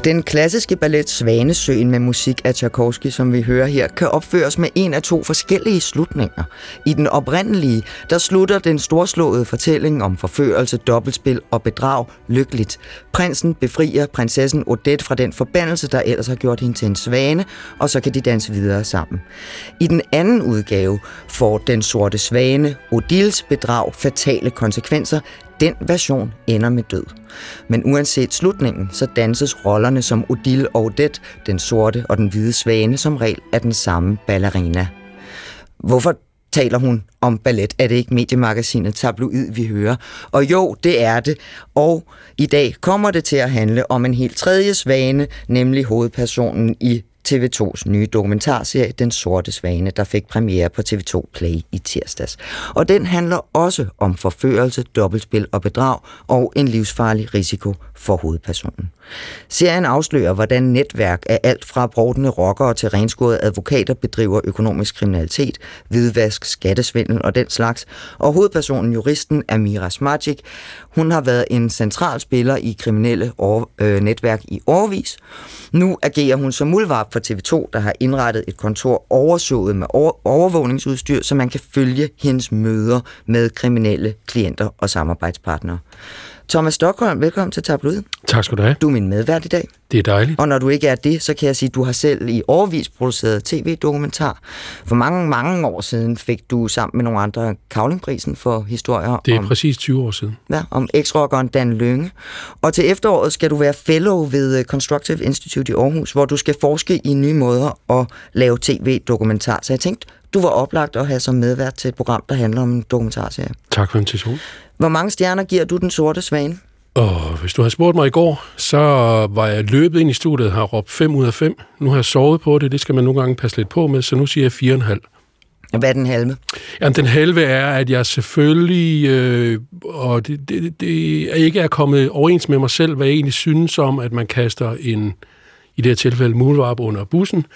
Den klassiske ballet Svanesøen med musik af Tchaikovsky, som vi hører her, kan opføres med en af to forskellige slutninger. I den oprindelige, der slutter den storslåede fortælling om forførelse, dobbeltspil og bedrag lykkeligt. Prinsen befrier prinsessen Odette fra den forbandelse, der ellers har gjort hende til en svane, og så kan de danse videre sammen. I den anden udgave får den sorte svane, Odilles bedrag, fatale konsekvenser. Den version ender med død. Men uanset slutningen, så danses rollerne som Odile og Odette, den sorte og den hvide svane, som regel er den samme ballerina. Hvorfor taler hun om ballet? Er det ikke mediemagasinet Tabloid, vi hører? Og jo, det er det. Og i dag kommer det til at handle om en helt tredje svane, nemlig hovedpersonen i TV2's nye dokumentarserie Den Sorte Svane, der fik premiere på TV2 Play i tirsdags. Og den handler også om forførelse, dobbeltspil og bedrag og en livsfarlig risiko for hovedpersonen. Serien afslører, hvordan netværk af alt fra brovtende rockere til renskårede advokater bedriver økonomisk kriminalitet, hvidvask, skattesvindel og den slags. Og hovedpersonen, juristen Amira Smajic, hun har været en central spiller i kriminelle netværk i årevis. Nu agerer hun som muldvarp for TV2, der har indrettet et kontor oversået med overvågningsudstyr, så man kan følge hendes møder med kriminelle klienter og samarbejdspartnere. Thomas Stockholm, velkommen til Tabloid. Tak skal du have. Du er min medvært i dag. Det er dejligt. Og når du ikke er det, så kan jeg sige, at du har selv i årevis produceret tv-dokumentar. For mange år siden fik du sammen med nogle andre Cavlingprisen for historier. Det er præcis 20 år siden. Ja, om eks-rockeren Dan Lynge. Og til efteråret skal du være fellow ved Constructive Institute i Aarhus, hvor du skal forske i nye måder at lave tv-dokumentar. Så jeg tænkte, du var oplagt at have som medvært til et program, der handler om en dokumentarserie. Tak for invitationen. Hvor mange stjerner giver du Den Sorte Svane? Hvis du havde spurgt mig i går, så var jeg løbet ind i studiet og har råbt 5 ud af 5. Nu har jeg sovet på det, det skal man nogle gange passe lidt på med, så nu siger jeg 4,5. Hvad er den halve? Jamen, den halve er, at jeg selvfølgelig, og det er ikke er kommet overens med mig selv, hvad jeg egentlig synes om, at man kaster en, i det her tilfælde, muldvarp under bussen.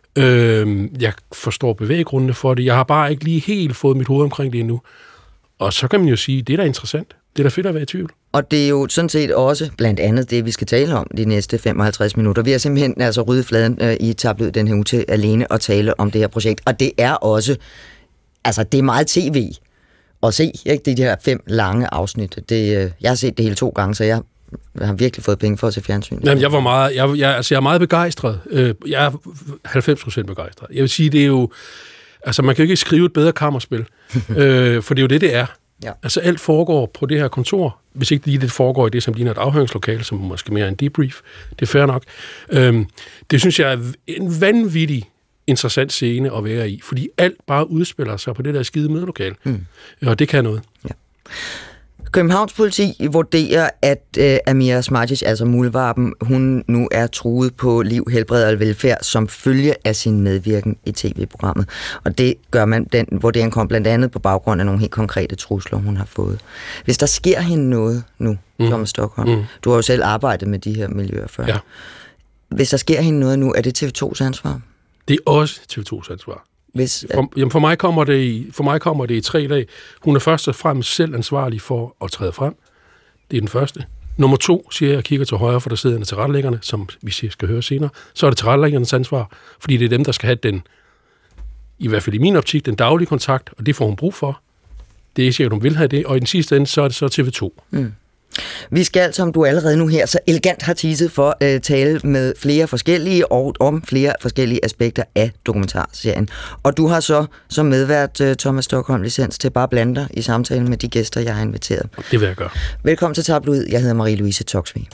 Jeg forstår bevæggrundene for det. Jeg har bare ikke lige helt fået mit hoved omkring det endnu. Og så kan man jo sige, det er da interessant. Det er da fedt at være i tvivl. Og det er jo sådan set også blandt andet det, vi skal tale om de næste 55 minutter. Vi har simpelthen ryddet fladen i Tabloid den her uge til alene at tale om det her projekt. Og det er også, det er meget tv at se, ikke? De her 5 lange afsnit. Jeg har set det hele 2 gange, så jeg har virkelig fået penge for at se fjernsyn. Jamen, jeg er meget begejstret. Jeg er 90% begejstret. Jeg vil sige, det er jo... man kan jo ikke skrive et bedre kammerspil, for det er jo det er. Ja. Alt foregår på det her kontor, hvis ikke lige det foregår i det, som ligner et afhøringslokale, som måske mere en debrief. Det er fair nok. Det synes jeg er en vanvittig interessant scene at være i, fordi alt bare udspiller sig på det der skide mødelokale. Og det kan noget. Ja. Københavns politi vurderer, at Amira Smajic, altså muldvarpen, hun nu er truet på liv, helbred og velfærd som følge af sin medvirken i tv-programmet. Og det gør man, den vurdering kom blandt andet på baggrund af nogle helt konkrete trusler, hun har fået. Hvis der sker hende noget nu, Thomas Stockholm, du har jo selv arbejdet med de her miljøer før. Ja. Hvis der sker hende noget nu, er det TV2's ansvar? Det er også TV2's ansvar. For mig kommer det i 3 dage. Hun er først og fremmest selv ansvarlig for at træde frem. Det er den første. Nummer 2, siger jeg, kigger til højre for der sidder tilrettelæggerne, som vi skal høre senere. Så er det tilrettelæggernes ansvar, fordi det er dem, der skal have den, i hvert fald i min optik, den daglige kontakt, og det får hun brug for. Det er sikkert, hun vil have det, og i den sidste ende, så er det så TV2. Vi skal, som du allerede nu her så elegant har teaset for, tale med flere forskellige og om flere forskellige aspekter af dokumentarserien. Og du har så som medvært, Thomas Stockholm, licens til bare at blande dig i samtalen med de gæster, jeg har inviteret. Det vil jeg gøre. Velkommen til Tabloid. Jeg hedder Marie-Louise Toksvig.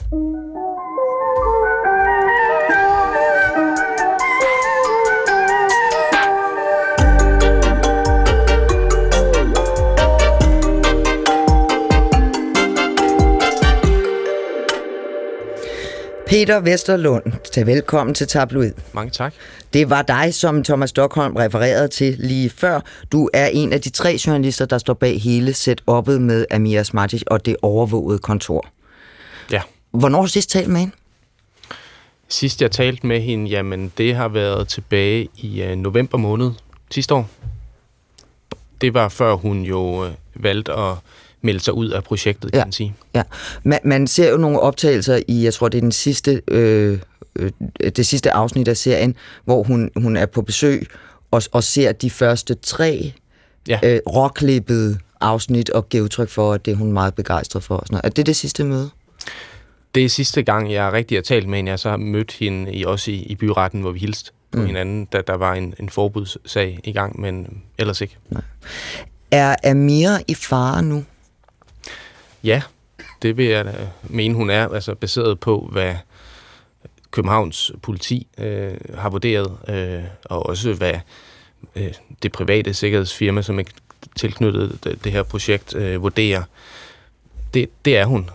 Peter Vesterlund, velkommen til Tabloid. Mange tak. Det var dig, som Thomas Stockholm refererede til lige før. Du er en af de 3 journalister, der står bag hele setup'et med Amira Smajic og det overvågede kontor. Ja. Hvornår har du sidst talt med hende? Sidst jeg talte med hende, jamen det har været tilbage i november måned sidste år. Det var før hun jo valgte at melde sig ud af projektet, kan man sige. Ja. Man ser jo nogle optagelser i, jeg tror, det er det sidste afsnit af serien, hvor hun er på besøg og ser de første 3 råklippede afsnit og giver udtryk for, at det er hun meget begejstret for. Er det sidste møde? Det er sidste gang, jeg rigtig har talt med hende. Jeg så har mødt hende også i byretten, hvor vi hilste på hinanden, da der var en forbudssag i gang, men ellers ikke. Nej. Er Amira i fare nu? Ja, det vil jeg mene, hun er, altså baseret på, hvad Københavns politi har vurderet, og også hvad det private sikkerhedsfirma, som er tilknyttet det her projekt, vurderer. Det er hun.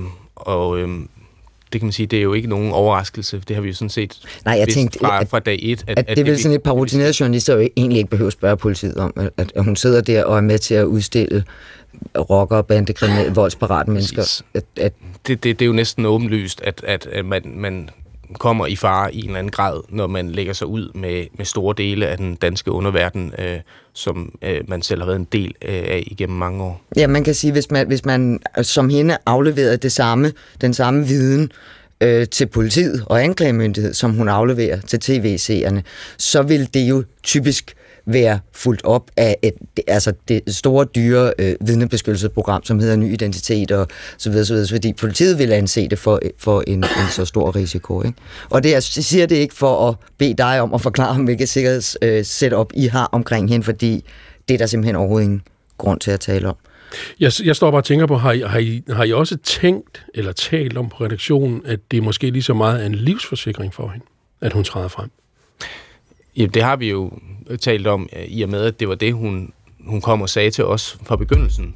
Det kan man sige, det er jo ikke nogen overraskelse. Det har vi jo sådan set vidst fra dag 1. At det er vel sådan et par rutinerede journalister jo egentlig ikke behøver at spørge politiet om, at hun sidder der og er med til at udstille rockere, bandekriminelle, voldsparate mennesker. Det er jo næsten åbenlyst, at man kommer i fare i en eller anden grad, når man lægger sig ud med store dele af den danske underverden, som man selv har været en del af igennem mange år. Ja, man kan sige, hvis man som hende afleverede den samme viden til politiet og anklagemyndighed, som hun afleverer til tv-seerne, så vil det jo typisk være fulgt op af det store, dyre vidnebeskyttelsesprogram, som hedder Ny Identitet og så videre, fordi politiet vil anse det for en så stor risiko. Ikke? Og jeg siger det ikke for at bede dig om at forklare, hvilket sikkerhedssetup I har omkring hende, fordi det er der simpelthen overhovedet ingen grund til at tale om. Jeg står bare og tænker på, har I også tænkt eller talt om på redaktionen, at det måske lige så meget er en livsforsikring for hende, at hun træder frem? Ja, det har vi jo talt om, i og med, at det var det, hun kom og sagde til os fra begyndelsen.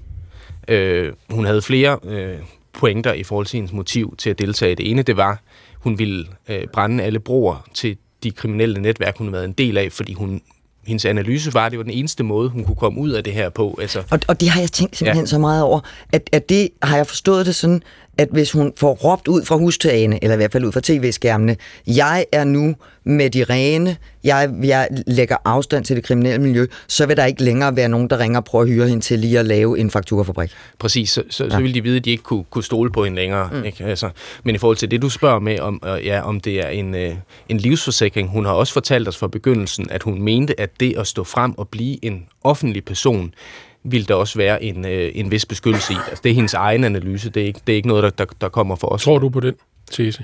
Hun havde flere pointer i forhold til hendes motiv til at deltage. Det ene, det var, hun ville brænde alle broer til de kriminelle netværk, hun havde været en del af, fordi hendes analyse var, at det var den eneste måde, hun kunne komme ud af det her på. Altså. Og det har jeg tænkt simpelthen så meget over, at det har jeg forstået det sådan, at hvis hun får råbt ud fra hustagene, eller i hvert fald ud fra tv-skærmene, jeg er nu med de rene, jeg lægger afstand til det kriminelle miljø, så vil der ikke længere være nogen, der ringer og prøver at hyre hende til lige at lave en fakturafabrik. Præcis, så vil de vide, at de ikke kunne stole på hende længere. Ikke? Altså, men i forhold til det, du spørger med, om det er en livsforsikring, hun har også fortalt os fra begyndelsen, at hun mente, at det at stå frem og blive en offentlig person, vil der også være en vis beskyttelse i. Altså, det er hendes egen analyse, det er ikke noget, der kommer for os. Tror du på den tese?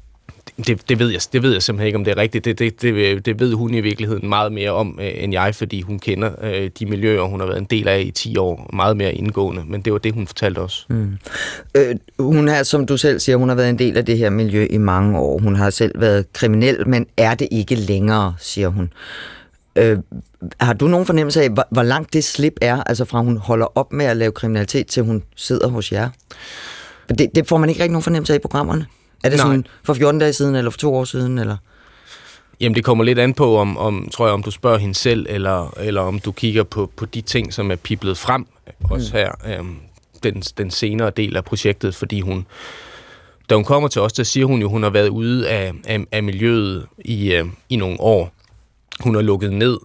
Det ved jeg simpelthen ikke, om det er rigtigt. Det ved hun i virkeligheden meget mere om, end jeg, fordi hun kender de miljøer, hun har været en del af i 10 år, meget mere indgående, men det var det, hun fortalte os. Hun har, som du selv siger, hun har været en del af det her miljø i mange år. Hun har selv været kriminel, men er det ikke længere, siger hun. Har du nogen fornemmelse af, hvor langt det slip er, altså fra hun holder op med at lave kriminalitet, til hun sidder hos jer? For det får man ikke rigtig nogen fornemmelse af i programmerne. Er det sådan for 14 dage siden, eller for 2 år siden, eller? Jamen, det kommer lidt an på, om du spørger hende selv, eller om du kigger på de ting, som er piblet frem, også her, den senere del af projektet, fordi da hun kommer til os, der siger hun jo, hun har været ude af miljøet i nogle år. Hun har lukket ned,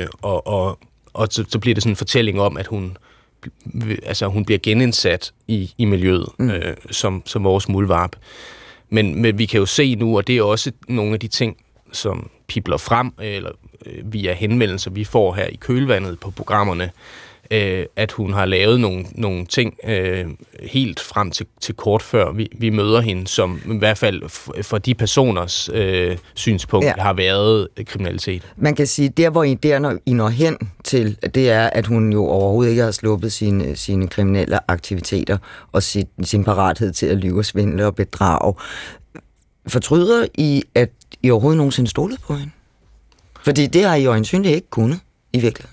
og så bliver det sådan en fortælling om, at hun bliver genindsat i miljøet, som vores muldvarp. Men vi kan jo se nu, og det er også nogle af de ting, som pibler frem, eller via henvendelser, vi får her i kølvandet på programmerne, at hun har lavet nogle ting helt frem til kort før vi møder hende, som i hvert fald for de personers synspunkt har været kriminalitet. Man kan sige, der hvor I når hen til, det er, at hun jo overhovedet ikke har sluppet sine kriminelle aktiviteter og sin parathed til at lyve, svindle og bedrage. Fortryder I, at I overhovedet nogensinde stolede på hende? Fordi det har I jo øjensynligt ikke kunnet i virkeligheden.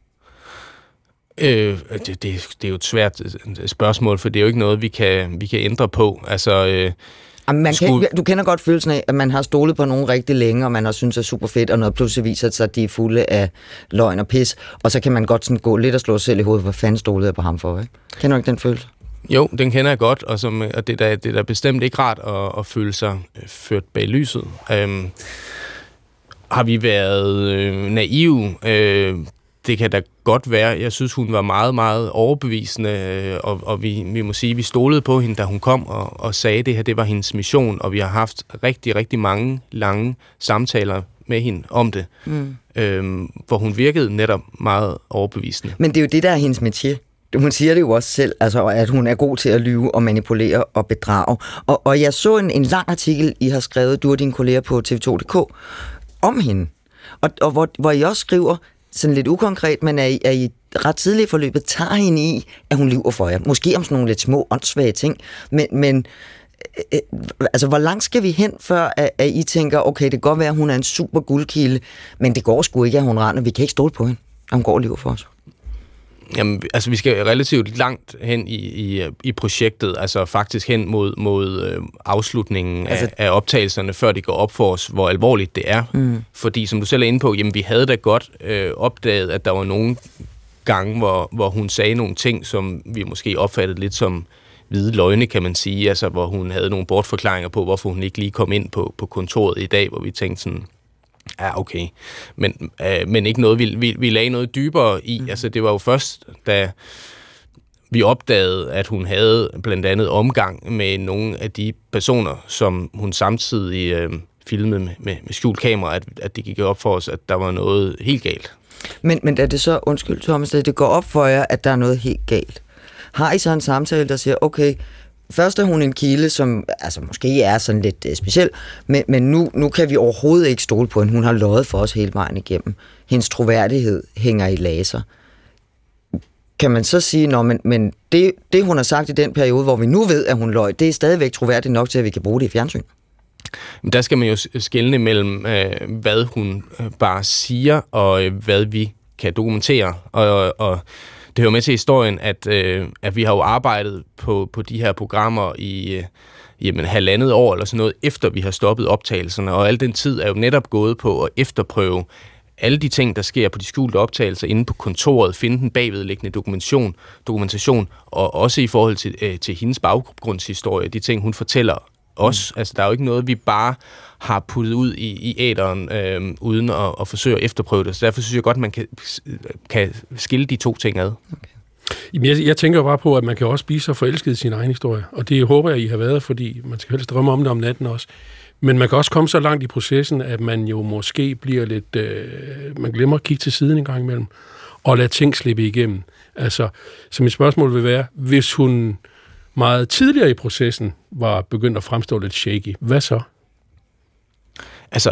Det er jo et svært spørgsmål, for det er jo ikke noget, vi kan ændre på. Altså, du kender godt følelsen af, at man har stolet på nogen rigtig længe, og man har syntes, det er super fedt, og noget pludselig viser sig, at de er fulde af løgn og pis, og så kan man godt sådan gå lidt og slå sig selv i hovedet, hvad fanden stolede jeg på ham for, ikke? Kender du ikke den følelse? Jo, den kender jeg godt, og det er da bestemt ikke rart at føle sig ført bag lyset. Har vi været naive? Det kan da godt være. Jeg synes, hun var meget, meget overbevisende, og vi må sige, at vi stolede på hende, da hun kom og sagde, at det her, det var hendes mission, og vi har haft rigtig, rigtig mange lange samtaler med hende om det, hvor hun virkede netop meget overbevisende. Men det er jo det, der er hendes métier. Hun siger det jo også selv, altså, at hun er god til at lyve og manipulere og bedrage. Og jeg så en lang artikel, I har skrevet, du og dine kolleger på TV2.dk, om hende. Og hvor I også skriver, sådan lidt ukonkret, men er I ret tidligt i forløbet, tager hende i, at hun lyver for jer. Måske om sådan nogle lidt små, åndssvage ting, men altså, hvor langt skal vi hen, før at I tænker, okay, det kan godt være, at hun er en super guldkilde, men det går sgu ikke, at hun render. Vi kan ikke stole på hende, at hun går og lyver for os. Jamen, altså, vi skal relativt langt hen i projektet, altså faktisk hen mod afslutningen af optagelserne, før det går op for os, hvor alvorligt det er. Fordi, som du selv er inde på, jamen, vi havde da godt opdaget, at der var nogle gange, hvor hun sagde nogle ting, som vi måske opfattede lidt som hvide løgne, kan man sige, altså hvor hun havde nogle bortforklaringer på, hvorfor hun ikke lige kom ind på kontoret i dag, hvor vi tænkte sådan, ja, okay. Men ikke noget, vi lagde noget dybere i. Altså, det var jo først, da vi opdagede, at hun havde blandt andet omgang med nogle af de personer, som hun samtidig filmede med skjult kamera, at det gik op for os, at der var noget helt galt. Men er det så, undskyld Thomas, det går op for jer, at der er noget helt galt? Har I så en samtale, der siger, okay, først er hun en kilde, som altså måske er sådan lidt speciel, men nu kan vi overhovedet ikke stole på hende. Hun har løjet for os hele vejen igennem. Hendes troværdighed hænger i laser. Kan man så sige, men det hun har sagt i den periode, hvor vi nu ved, at hun løj, det er stadigvæk troværdigt nok til, at vi kan bruge det i fjernsyn? Der skal man jo skelne mellem, hvad hun bare siger, og hvad vi kan dokumentere. Og det hører med til historien, at vi har jo arbejdet på de her programmer i 1,5 år eller sådan noget, efter vi har stoppet optagelserne, og al den tid er jo netop gået på at efterprøve alle de ting, der sker på de skjulte optagelser inde på kontoret, finde den bagvedliggende dokumentation, og også i forhold til hendes baggrundshistorie, de ting, hun fortæller os. Altså, der er jo ikke noget, vi bare har puttet ud i æteren, uden at forsøge at efterprøve det. Så derfor synes jeg godt, man kan skille de to ting ad. Okay. Jamen, jeg tænker bare på, at man kan også blive så forelsket i sin egen historie, og det håber jeg, I har været, fordi man skal helst drømme om det om natten også. Men man kan også komme så langt i processen, at man jo måske bliver lidt... man glemmer at kigge til siden en gang imellem, og lade ting slippe igennem. Altså, så mit spørgsmål vil være, hvis hun meget tidligere i processen var begyndt at fremstå lidt shaky, hvad så? Altså,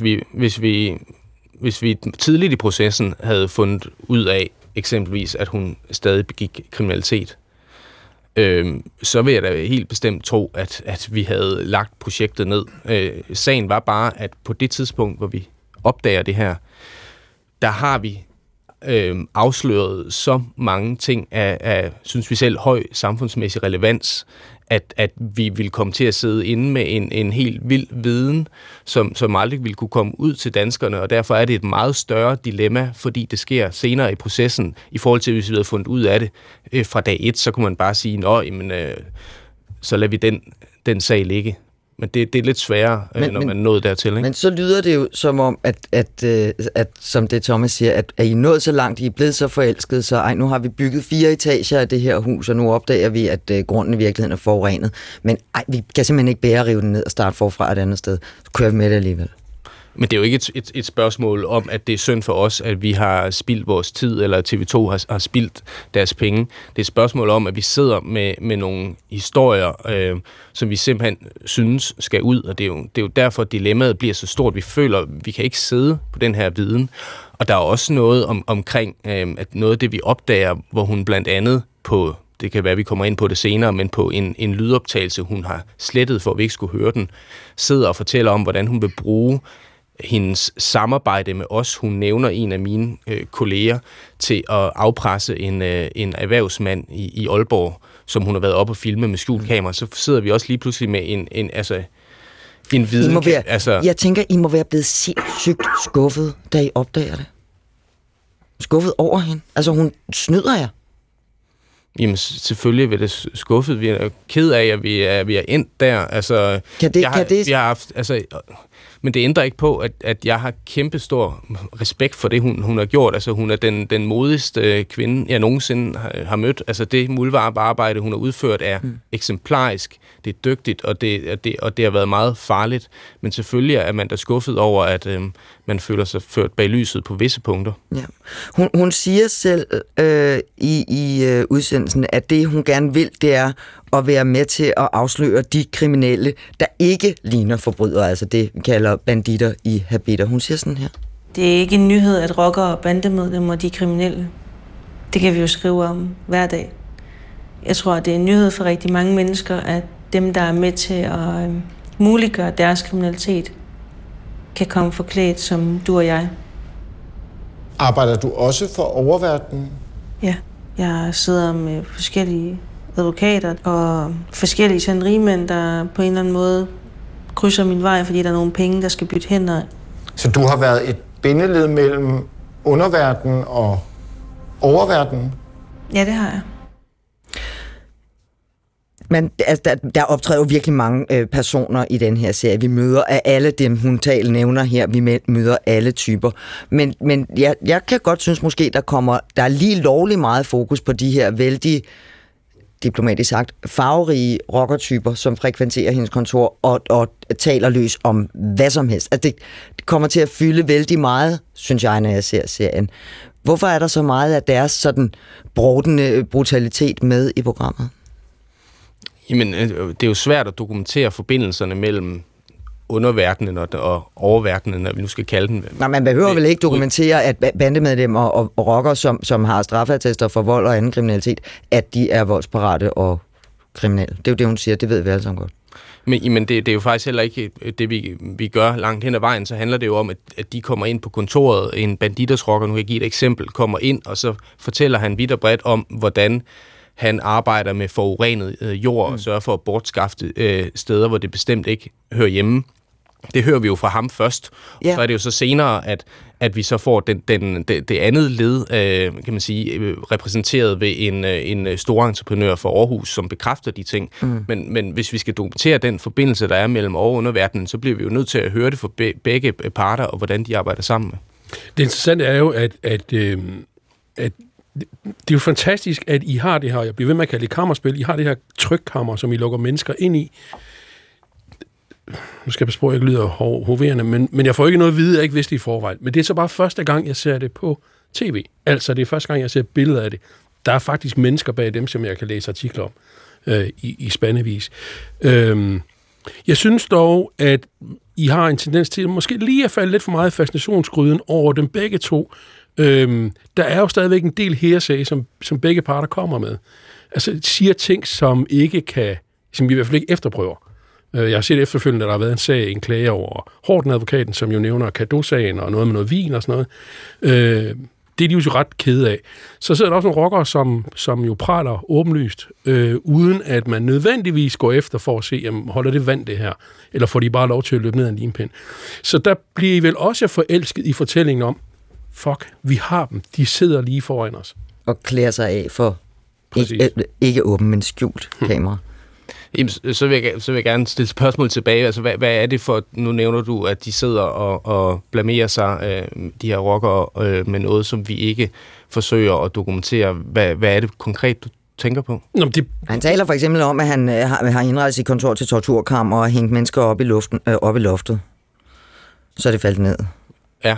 hvis vi tidligt i processen havde fundet ud af, eksempelvis, at hun stadig begik kriminalitet, så vil jeg da helt bestemt tro, at vi havde lagt projektet ned. Sagen var bare, at på det tidspunkt, hvor vi opdager det her, der har vi afsløret så mange ting af, synes vi selv, høj samfundsmæssig relevans, at vi vil komme til at sidde inde med en helt vild viden, som aldrig vil kunne komme ud til danskerne, og derfor er det et meget større dilemma, fordi det sker senere i processen, i forhold til, hvis vi havde fundet ud af det fra dag 1, så kunne man bare sige, så lader vi den sag ligge. Men det er lidt sværere, når man nåede dertil, ikke? Men så lyder det jo som om, at som det Thomas siger, at I nået så langt, I er blevet så forelsket, så nu har vi bygget 4 etager af det her hus, og nu opdager vi, at grunden i virkeligheden er forurenet. Men vi kan simpelthen ikke bære at rive den ned og starte forfra et andet sted. Så kører vi med det alligevel. Men det er jo ikke et spørgsmål om, at det er synd for os, at vi har spildt vores tid, eller TV2 har spildt deres penge. Det er et spørgsmål om, at vi sidder med nogle historier, som vi simpelthen synes skal ud, og det er jo derfor, dilemmaet bliver så stort. Vi føler, at vi kan ikke sidde på den her viden. Og der er også noget omkring, at noget af det, vi opdager, hvor hun blandt andet på... Det kan være, at vi kommer ind på det senere, men på en lydoptagelse, hun har slettet, for at vi ikke skulle høre den, sidder og fortæller om, hvordan hun vil bruge hendes samarbejde med os. Hun nævner en af mine kolleger til at afpresse en erhvervsmand i Aalborg, som hun har været oppe og filme med skjult kamera. Så sidder vi også lige pludselig med en viden. Jeg tænker, I må være blevet sindssygt skuffet, da I opdager det. Skuffet over hende. Altså, hun snyder jer. Jamen, selvfølgelig vil det skuffet. Vi er ked af, at vi er endt der. Altså, vi har haft... Altså, Men det ændrer ikke på, at jeg har kæmpestor respekt for det, hun har gjort. Altså, hun er den modigste kvinde, jeg nogensinde har mødt. Altså, det muldvarpearbejde, hun har udført, er eksemplarisk. Det er dygtigt, og det har været meget farligt. Men selvfølgelig er man da skuffet over, at man føler sig ført bag lyset på visse punkter. Ja. Hun siger selv i udsendelsen, at det, hun gerne vil, det er at være med til at afsløre de kriminelle, der ikke ligner forbrydere, altså det, vi kalder banditter i habitter. Hun siger sådan her. Det er ikke en nyhed, at rockere og bandemedlemmer, de er kriminelle. Det kan vi jo skrive om hver dag. Jeg tror, det er en nyhed for rigtig mange mennesker, at dem, der er med til at muliggøre deres kriminalitet, kan komme forklædt som du og jeg. Arbejder du også for oververdenen? Ja, jeg sidder med forskellige advokater og forskellige sådan rigmænd, der på en eller anden måde krydser min vej, fordi der er nogle penge, der skal bytte hænder. Så du har været et bindeled mellem underverdenen og oververdenen? Ja, det har jeg. Men altså, der optræder jo virkelig mange personer i den her serie. Vi møder af alle dem, hun nævner her. Vi møder alle typer. Men jeg kan godt synes måske, der er lige lovlig meget fokus på de her vældig, diplomatisk sagt, farverige rockertyper, som frekventerer hendes kontor og taler løs om hvad som helst. Altså, det kommer til at fylde vældig meget, synes jeg, når jeg ser serien. Hvorfor er der så meget af deres sådan brodende brutalitet med i programmet? Jamen, det er jo svært at dokumentere forbindelserne mellem underverdenen og oververdenen, når vi nu skal kalde den. Nej, man behøver vel ikke dokumentere, at bandemedlemmer og rockere, som har straffeattester for vold og anden kriminalitet, at de er voldsparate og kriminelle. Det er jo det, hun siger. Det ved vi alle sammen godt. Men det er jo faktisk heller ikke det, vi gør langt hen ad vejen. Så handler det jo om, at de kommer ind på kontoret. En banditers rocker, nu kan jeg give et eksempel, kommer ind, og så fortæller han vidt og bredt om, hvordan han arbejder med forurenet jord og sørger for at bortskaffe steder, hvor det bestemt ikke hører hjemme. Det hører vi jo fra ham først. Yeah. Så er det jo så senere, at vi så får det andet led, kan man sige, repræsenteret ved en stor entreprenør for Aarhus, som bekræfter de ting. Men hvis vi skal dokumentere den forbindelse, der er mellem over- og underverdenen, så bliver vi jo nødt til at høre det fra begge parter, og hvordan de arbejder sammen. Det interessante er jo, at det er jo fantastisk, at I har det her, jeg bliver ved med at kalde det kammerspil, I har det her trykkammer, som I lukker mennesker ind i. Nu skal jeg passe på, at jeg ikke lyder hoverende, men jeg får ikke noget at vide, jeg ikke vidste i forvejen. Men det er så bare første gang, jeg ser det på tv. Altså, det er første gang, jeg ser billeder af det. Der er faktisk mennesker bag dem, som jeg kan læse artikler om i spandevis. Jeg synes dog, at I har en tendens til måske lige at falde lidt for meget fascinationsgryden over dem begge to. Der er jo stadigvæk en del hearsay, som begge parter kommer med. Altså, siger ting, som vi i hvert fald ikke efterprøver. Jeg har set efterfølgende, at der har været en klage over Horten-advokaten, som jo nævner Cadeau-sagen og noget med noget vin og sådan noget. Det er de jo så ret kede af. Så sidder der også nogle rockere, som jo praler åbenlyst, uden at man nødvendigvis går efter for at se, jamen, holder det vand det her? Eller får de bare lov til at løbe ned ad en limpind? Så der bliver I vel også forelsket i fortællingen om, fuck, vi har dem. De sidder lige foran os. Og klæder sig af for ikke åben, men skjult kamera. Så vil jeg gerne stille spørgsmål tilbage. Altså, hvad er det for, nu nævner du, at de sidder og blamerer sig, de her rockere, med noget, som vi ikke forsøger at dokumentere. Hvad er det konkret, du tænker på? Han taler for eksempel om, at han har indrettet sit kontor til torturkammer og hængt mennesker op i loftet. Så er det faldet ned. Ja.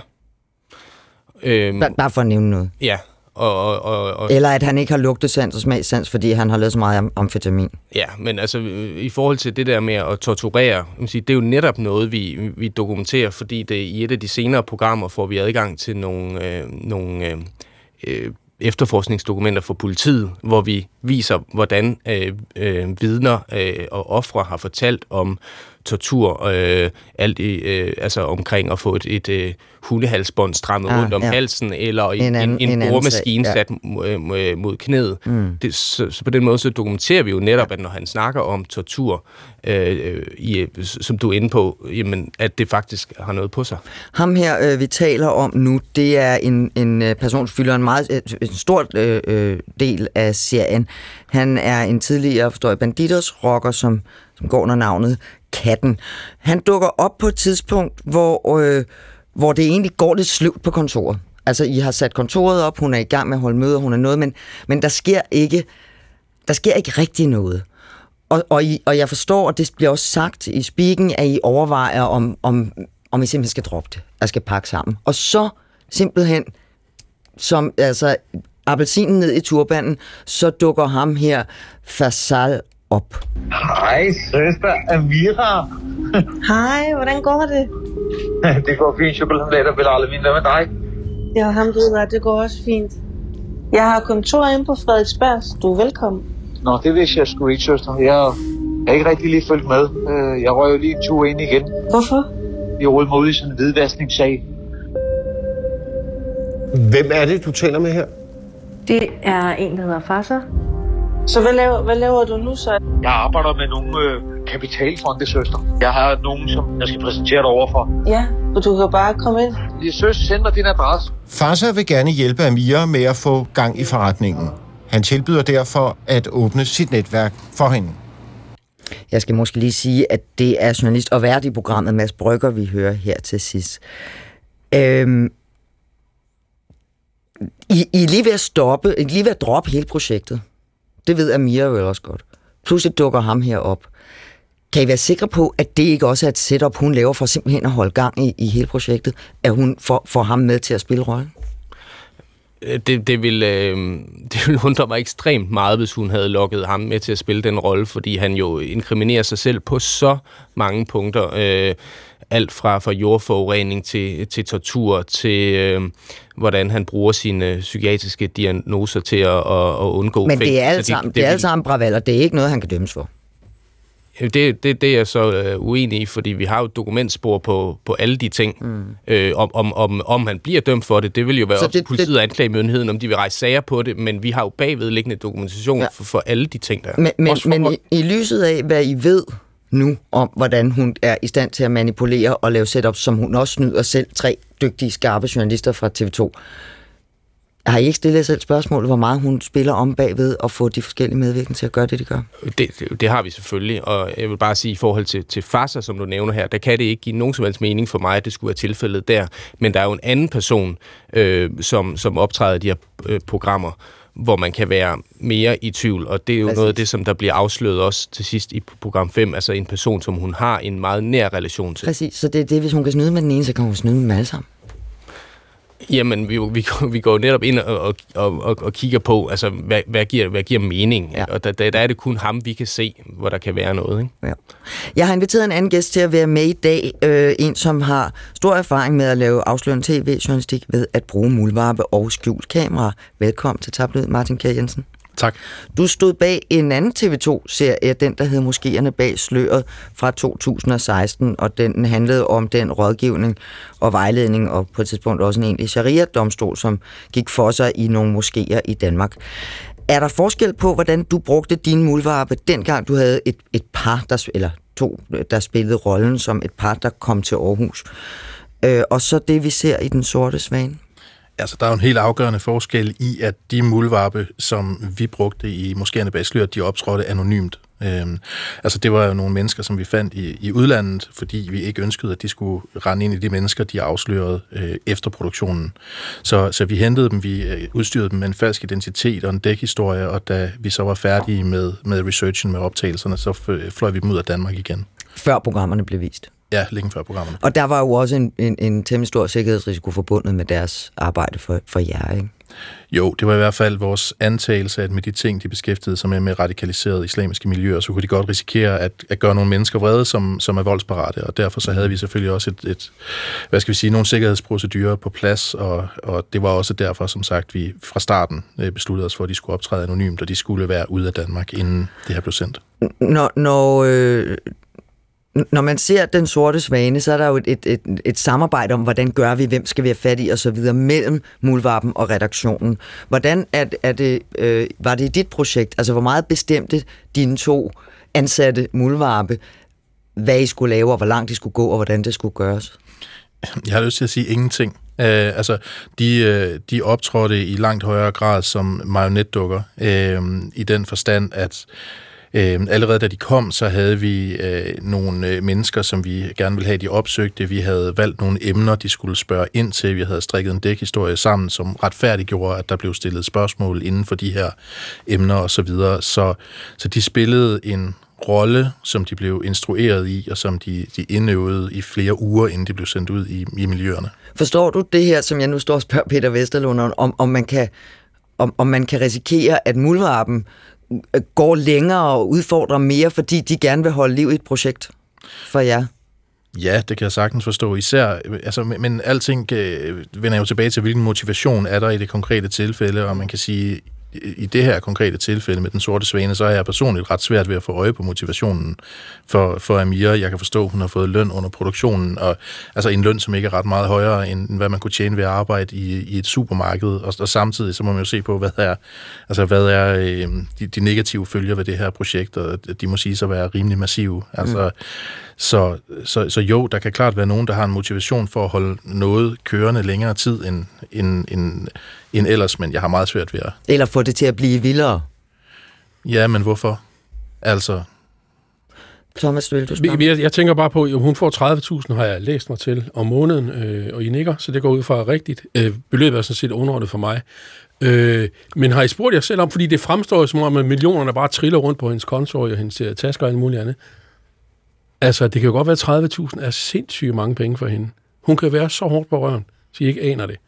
Bare for at nævne noget. Ja. Eller at han ikke har lugtesans og smagssans, fordi han har lavet så meget amfetamin. Ja, men altså i forhold til det der med at torturere, det er jo netop noget, vi dokumenterer, fordi det i et af de senere programmer får vi adgang til nogle efterforskningsdokumenter fra politiet, hvor vi viser, hvordan vidner og ofre har fortalt om tortur, altså omkring at få et hundehalsbånd strammet rundt om halsen, eller en boremaskine sat mod knæet. Så på den måde så dokumenterer vi jo netop, at når han snakker om tortur, som du er inde på, jamen, at det faktisk har noget på sig. Ham her, vi taler om nu, det er en person, der fylder en stor del af serien. Han er en tidligere, banditers rocker, som går under navnet katten. Han dukker op på et tidspunkt, hvor det egentlig går lidt sløvt på kontoret. Altså, I har sat kontoret op, hun er i gang med at holde møder, hun er noget, men der sker ikke rigtig noget. Og jeg forstår, og det bliver også sagt i speaking, at I overvejer, om I simpelthen skal droppe det, og skal pakke sammen. Og så simpelthen, som altså appelsinen ned i turbanen, så dukker ham her Faisal op. Hej, søster Amira. Hej, hvordan går det? Det går fint, chokolade og Bilal. Hvad med dig? Ja, alhamdulillah, det går også fint. Jeg har kontor inde på Frederiksberg. Du er velkommen. Nå, det vidste jeg sgu ikke, søster. Jeg har ikke rigtig lige fulgt med. Jeg røg jo lige en tur ind igen. Hvorfor? Jeg rodede mig ud i sådan en hvidvaskningssag. Hvem er det, du taler med her? Det er en, der hedder Farsa. Så hvad laver du nu så? Jeg arbejder med nogle kapitalfonde, søster. Jeg har nogen, som jeg skal præsentere dig overfor. Ja, og du kan bare komme ind. Søster, send mig din adresse. Farsa vil gerne hjælpe Amira med at få gang i forretningen. Han tilbyder derfor at åbne sit netværk for hende. Jeg skal måske lige sige, at det er journalist og vært i programmet Mads Brygger, vi hører her til sidst. I er lige ved at stoppe, lige ved at droppe hele projektet. Det ved Amira jo også godt. Pludselig dukker ham her op. Kan I være sikre på, at det ikke også er et setup, hun laver for simpelthen at holde gang i hele projektet? At hun får ham med til at spille rollen? Det ville undre mig ekstremt meget, hvis hun havde lokket ham med til at spille den rolle, fordi han jo inkriminerer sig selv på så mange punkter. Alt fra jordforurening til tortur, til hvordan han bruger sine psykiatriske diagnoser til at undgå Men det er alt sammen bravaller, det er ikke noget, han kan dømmes for. Det er jeg så uenig i, fordi vi har jo dokumentspor på alle de ting. Om han bliver dømt for det, det vil jo være op til politiet og anklagemyndigheden, om de vil rejse sager på det, men vi har jo bagvedliggende dokumentation for alle de ting, der er. Men i lyset af, hvad I ved nu om, hvordan hun er i stand til at manipulere og lave setup, som hun også snyder selv 3 dygtige, skarpe journalister fra TV2, har I ikke stillet selv spørgsmål, hvor meget hun spiller om bagved og få de forskellige medvirkende til at gøre det, de gør? Det har vi selvfølgelig, og jeg vil bare sige, i forhold til Farsa, som du nævner her, der kan det ikke give nogen som helst mening for mig, at det skulle være tilfældet der. Men der er jo en anden person, som optræder i de her programmer, hvor man kan være mere i tvivl, og det er jo noget af det, som der bliver afsløret også til sidst i program 5, altså en person, som hun har en meget nær relation til. Præcis, så det er det, hvis hun kan snyde med den ene, så kan hun snyde med dem alle sammen. Jamen, vi går netop ind og kigger på, altså, hvad giver mening? Ja. Og der er det kun ham, vi kan se, hvor der kan være noget. Ikke? Ja. Jeg har inviteret en anden gæst til at være med i dag. En, som har stor erfaring med at lave afslørende tv-journalistik ved at bruge muldvarpe og skjult kamera. Velkommen til Tabloid, Martin Kjær Jensen. Tak. Du stod bag en anden TV2-serie, den der hed Moskeerne bag sløret fra 2016, og den handlede om den rådgivning og vejledning, og på et tidspunkt også en egentlig sharia-domstol, som gik for sig i nogle moskéer i Danmark. Er der forskel på, hvordan du brugte din muldvarpe, dengang du havde et par, der spillede rollen som et par, der kom til Aarhus, og så det, vi ser i Den Sorte Svane? Altså, der er jo en helt afgørende forskel i, at de muldvarpe, som vi brugte i Moskeerne bag sløret, de optrådte anonymt. Altså, det var jo nogle mennesker, som vi fandt i udlandet, fordi vi ikke ønskede, at de skulle rende ind i de mennesker, de afslørede efter produktionen. Så vi hentede dem, vi udstyrede dem med en falsk identitet og en dækhistorie, og da vi så var færdige med researchen, med optagelserne, så fløj vi dem ud af Danmark igen. Før programmerne blev vist? Ja, længe før programmerne. Og der var jo også en temmelig stor sikkerhedsrisiko forbundet med deres arbejde for jer, ikke? Jo, det var i hvert fald vores antagelse, at med de ting, de beskæftigede sig med radikaliserede islamiske miljøer, så kunne de godt risikere at gøre nogle mennesker vrede, som er voldsparate, og derfor så havde vi selvfølgelig også nogle sikkerhedsprocedurer på plads, og det var også derfor, som sagt, vi fra starten besluttede os for, at de skulle optræde anonymt, og de skulle være ude af Danmark, inden det her blev sendt. Når man ser Den Sorte Svane, så er der jo et samarbejde om, hvordan gør vi, hvem skal vi have fat i, og så videre, mellem muldvarpen og redaktionen. Hvordan var det i dit projekt? Altså, hvor meget bestemte dine 2 ansatte muldvarpe, hvad I skulle lave, og hvor langt de skulle gå, og hvordan det skulle gøres? Jeg har lyst til at sige ingenting. De optrådte i langt højere grad som marionetdukker, i den forstand, at Allerede da de kom, så havde vi nogle mennesker, som vi gerne ville have, de opsøgte. Vi havde valgt nogle emner, de skulle spørge ind til. Vi havde strikket en dækhistorie sammen, som retfærdiggjorde, at der blev stillet spørgsmål inden for de her emner osv. Så de spillede en rolle, som de blev instrueret i, og som de indøvede i flere uger, inden de blev sendt ud i miljøerne. Forstår du det her, som jeg nu står og spørger Peter Westerlund om man kan risikere, at muldvarpen går længere og udfordrer mere, fordi de gerne vil holde liv i et projekt for jer? Ja, det kan jeg sagtens forstå. Især, men alting vender jo tilbage til, hvilken motivation er der i det konkrete tilfælde, og man kan sige, i det her konkrete tilfælde med den sorte svane, så er jeg personligt ret svært ved at få øje på motivationen for Amira. Jeg kan forstå, at hun har fået løn under produktionen, og altså en løn, som ikke er ret meget højere, end hvad man kunne tjene ved at arbejde i et supermarked. Og samtidig så må man jo se på, hvad er de negative følger ved det her projekt, og de må sige så være rimelig massive. Altså, så jo, der kan klart være nogen, der har en motivation for at holde noget kørende længere tid end ellers, men jeg har meget svært ved at... Eller få det til at blive vildere. Ja, men hvorfor? Altså... Thomas, vil du spørge? Jeg tænker bare på, at hun får 30.000, har jeg læst mig til, om måneden, og I nikker, så det går ud fra rigtigt. Beløbet er sådan set underordnet for mig. Men har I spurgt jer selv om, fordi det fremstår som om, at millionerne bare triller rundt på hendes konto og hendes tasker og alt muligt andet. Altså, det kan jo godt være, at 30.000 er sindssygt mange penge for hende. Hun kan være så hårdt på røven, så I ikke aner det.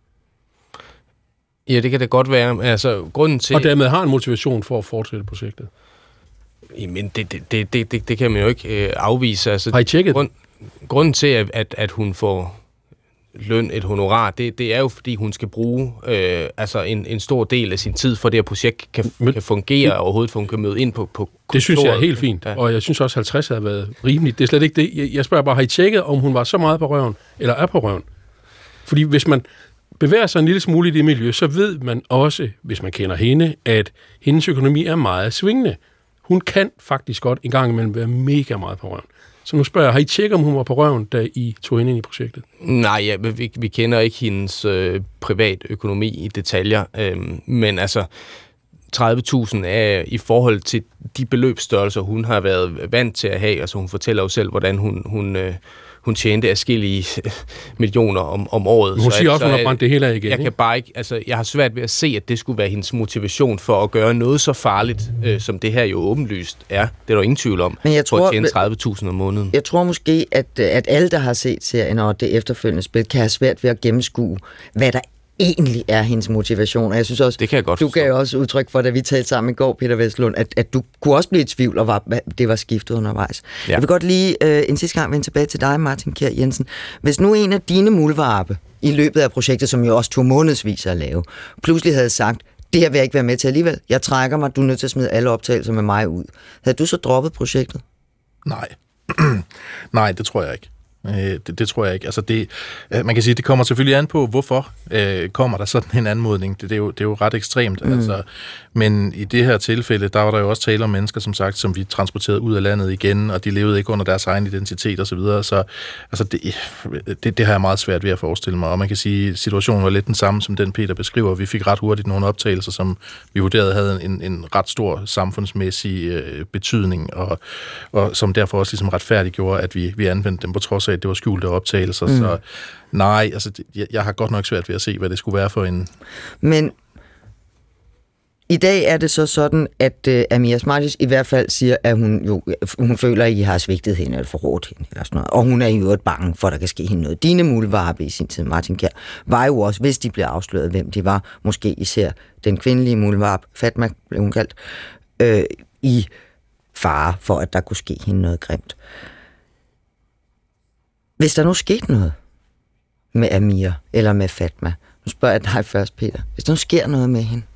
Ja, det kan det godt være. Altså, grunden til... Og dermed har en motivation for at fortsætte projektet. Jamen, det kan man jo ikke afvise. Altså, har I tjekket? Grunden til, at hun får løn, et honorar, det er jo, fordi hun skal bruge en stor del af sin tid, for det her projekt kan fungere, og overhovedet for hun kan møde ind på kontoret. Det synes jeg er helt fint, og jeg synes også, 50 havde været rimeligt. Det er slet ikke det. Jeg spørger bare, har I tjekket, om hun var så meget på røven, eller er på røven? Fordi hvis man bevæger sig en lille smule i det miljø, så ved man også, hvis man kender hende, at hendes økonomi er meget svingende. Hun kan faktisk godt en gang imellem være mega meget på røven. Så nu spørger jeg, har I tjekket, om hun var på røven, da I tog hende ind i projektet? Nej, ja, vi kender ikke hendes privat økonomi i detaljer, men altså 30.000 er i forhold til de beløbsstørrelser, hun har været vant til at have. Altså hun fortæller jo selv, hvordan hun tjente adskillige millioner om året. Hun siger også, hun har brændt det hele af igen. Jeg kan bare ikke, altså jeg har svært ved at se, at det skulle være hendes motivation for at gøre noget så farligt, som det her jo åbenlyst er. Det er der ingen tvivl om, men jeg tror, at tjene 30.000 om måneden. Jeg tror måske, at alle, der har set serien og det efterfølgende spil, kan have svært ved at gennemskue, hvad der egentlig er hendes motivation. Og jeg synes også, det kan jeg godt du gav også udtryk for, da vi talte sammen i går, Peter Westerlund, at du kunne også blive i tvivl, og det var skiftet undervejs. Ja. Jeg vil godt lige en sidste gang vende tilbage til dig, Martin Kjær Jensen. Hvis nu en af dine muldvarpe i løbet af projektet, som jo også tog månedsvis at lave, pludselig havde sagt, det her vil jeg ikke være med til alligevel, jeg trækker mig, du er nødt til at smide alle optagelser med mig ud. Havde du så droppet projektet? Nej. Nej, det tror jeg ikke. Det tror jeg ikke. Altså man kan sige, det kommer selvfølgelig an på, hvorfor kommer der sådan en anmodning. Det er jo ret ekstremt. Altså, men i det her tilfælde, der var der jo også tale om mennesker, som sagt, som vi transporterede ud af landet igen, og de levede ikke under deres egen identitet osv. Så altså, det har jeg meget svært ved at forestille mig. Og man kan sige, at situationen var lidt den samme, som den Peter beskriver. Vi fik ret hurtigt nogle optagelser, som vi vurderede havde en ret stor samfundsmæssig betydning, og som derfor også ligesom retfærdiggjorde, at vi anvendte dem på trods af, at det var skjulte optagelser. Så nej, altså jeg har godt nok svært ved at se, hvad det skulle være for en... Men i dag er det så sådan, at Amira Smartis i hvert fald siger, at hun føler, at I har svigtet hende eller forrådt hende eller sådan noget. Og hun er i øvrigt bange for, at der kan ske hende noget. Dine muldvarpe i sin tid, Martin Kjær, var jo også, hvis de blev afsløret, hvem de var, måske især den kvindelige muldvarp, Fatma blev hun kaldt, i fare for, at der kunne ske hende noget grimt. Hvis der nu skete noget med Amira eller med Fatma, nu spørger jeg dig først, Peter. Hvis der nu sker noget med hende,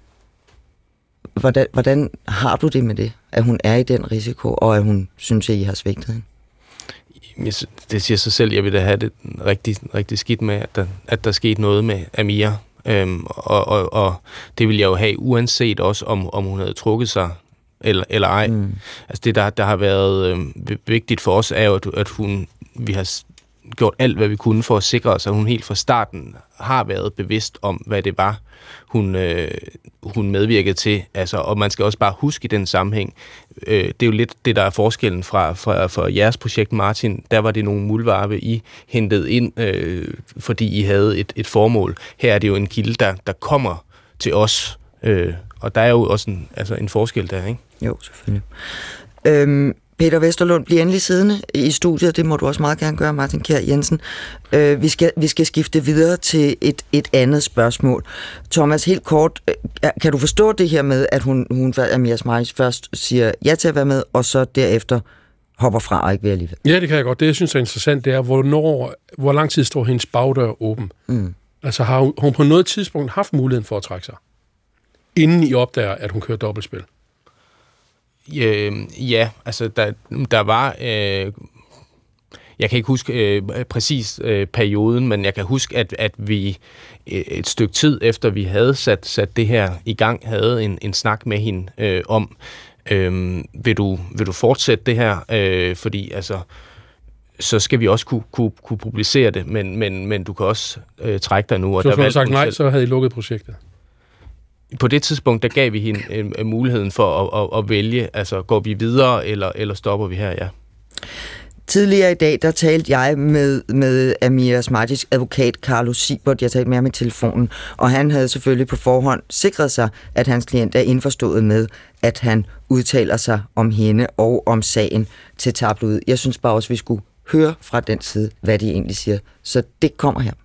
hvordan har du det med det? At hun er i den risiko, og at hun synes, at I har svigtet hende? Det siger sig selv, jeg vil da have det rigtig, rigtig skidt med, at der skete noget med Amira. Og det vil jeg jo have, uanset også, om hun havde trukket sig eller ej. Altså det, der har været vigtigt for os, er jo, at vi har gjort alt, hvad vi kunne for at sikre os, at hun helt fra starten har været bevidst om, hvad det var, hun medvirkede til. Altså, og man skal også bare huske i den sammenhæng, det er jo lidt det, der er forskellen fra jeres projekt, Martin. Der var det nogle muldvarpe, I hentede ind, fordi I havde et formål. Her er det jo en kilde, der kommer til os, og der er jo også en forskel der, ikke? Jo, selvfølgelig. Peter Vesterlund, bliv endelig siddende i studiet. Det må du også meget gerne gøre, Martin Kjær Jensen. Vi skal skifte videre til et andet spørgsmål. Thomas, helt kort, kan du forstå det her med, at hun Amir Asmani først siger ja til at være med, og så derefter hopper fra og ikke vil alligevel? Ja, det kan jeg godt. Det, jeg synes er interessant, det er, hvor lang tid står hendes bagdør åben? Altså har hun på noget tidspunkt haft muligheden for at trække sig, inden I opdager, at hun kører dobbeltspil? Ja, altså der var... jeg kan ikke huske præcis perioden, men jeg kan huske, at vi et stykke tid efter, vi havde sat det her i gang, havde en snak med hende om, vil du fortsætte det her? Fordi altså, så skal vi også kunne publicere det, men du kan også trække dig nu. Og så hvis du havde sagt nej, så havde I lukket projektet? På det tidspunkt, der gav vi hende muligheden for at vælge, altså går vi videre, eller stopper vi her, ja. Tidligere i dag, der talte jeg med Amir Asmanis advokat, Carlo Siebert. Jeg talte med ham i telefonen, og han havde selvfølgelig på forhånd sikret sig, at hans klient er indforstået med, at han udtaler sig om hende og om sagen til tabloid. Jeg synes bare også, vi skulle høre fra den side, hvad de egentlig siger. Så det kommer her.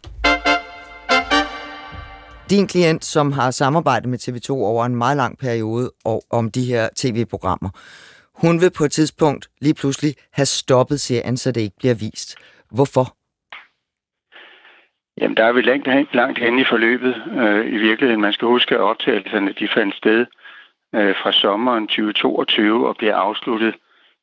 Din klient, som har samarbejdet med TV2 over en meget lang periode og om de her tv-programmer, hun vil på et tidspunkt lige pludselig have stoppet serien, så det ikke bliver vist. Hvorfor? Jamen, der er vi langt hen i forløbet. I virkeligheden, man skal huske, at optagelserne de fandt sted fra sommeren 2022 og bliver afsluttet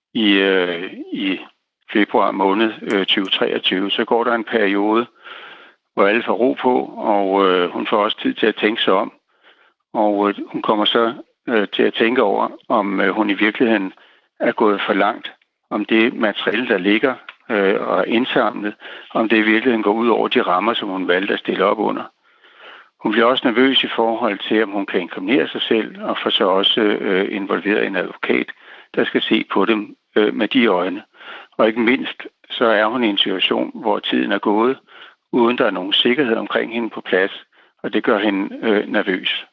i februar måned 2023. Så går der en periode, hvor alle får ro på, og hun får også tid til at tænke sig om. Og hun kommer så til at tænke over, om hun i virkeligheden er gået for langt, om det materiale, der ligger og er indsamlet, om det i virkeligheden går ud over de rammer, som hun valgte at stille op under. Hun bliver også nervøs i forhold til, om hun kan inkriminere sig selv, og får så også involveret en advokat, der skal se på dem med de øjne. Og ikke mindst, så er hun i en situation, hvor tiden er gået, uden der er nogen sikkerhed omkring hende på plads, og det gør hende nervøs.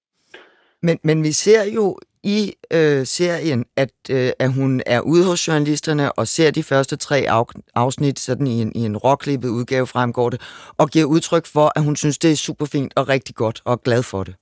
Men vi ser jo i serien, at hun er ude hos journalisterne og ser de første 3 afsnit sådan i en råklippet udgave, fremgår det, og giver udtryk for, at hun synes, det er super fint og rigtig godt og er glad for det.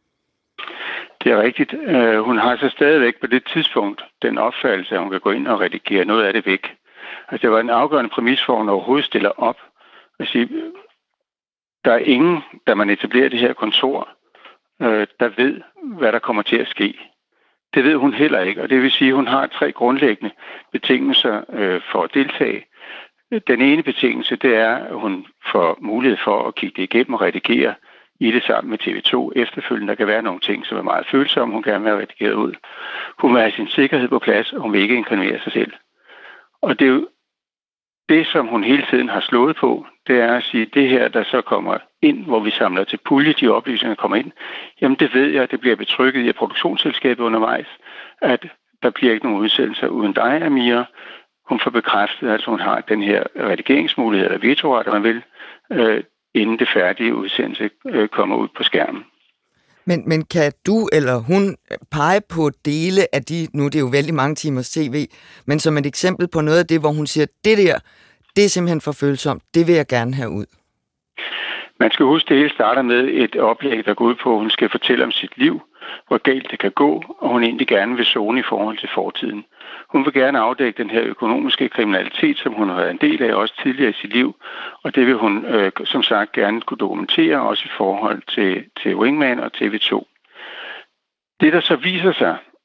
Det er rigtigt. Hun har så stadigvæk på det tidspunkt den opfattelse, at hun kan gå ind og redigere noget af det væk. Altså, det var en afgørende præmis for, at hun overhovedet stiller op og sige, der er ingen, da man etablerer det her kontor, der ved, hvad der kommer til at ske. Det ved hun heller ikke, og det vil sige, at hun har 3 grundlæggende betingelser for at deltage. Den ene betingelse, det er, at hun får mulighed for at kigge det igennem og redigere i det sammen med TV2. Efterfølgende, der kan være nogle ting, som er meget følsomme, hun gerne vil have redigeret ud. Hun vil have sin sikkerhed på plads, og hun vil ikke inkriminere sig selv. Og det er jo det, som hun hele tiden har slået på, det er at sige, det her, der så kommer ind, hvor vi samler til pulje, de oplysninger kommer ind, jamen det ved jeg, det bliver betrykket i produktionsselskabet undervejs, at der bliver ikke nogen udsendelser uden dig, Amir. Hun får bekræftet, at hun har den her redigeringsmulighed, eller vetoret, man vil, inden det færdige udsendelse kommer ud på skærmen. Men kan du eller hun pege på dele af de, nu det er jo vældig mange timers tv, men som et eksempel på noget af det, hvor hun siger, det der, det er simpelthen for følsomt, det vil jeg gerne have ud? Man skal huske, det hele starter med et oplæg, der går ud på, at hun skal fortælle om sit liv, hvor galt det kan gå, og hun egentlig gerne vil zone i forhold til fortiden. Hun vil gerne afdække den her økonomiske kriminalitet, som hun har været en del af også tidligere i sit liv, og det vil hun som sagt gerne kunne dokumentere, også i forhold til Wingman og TV2. Det, der så viser sig,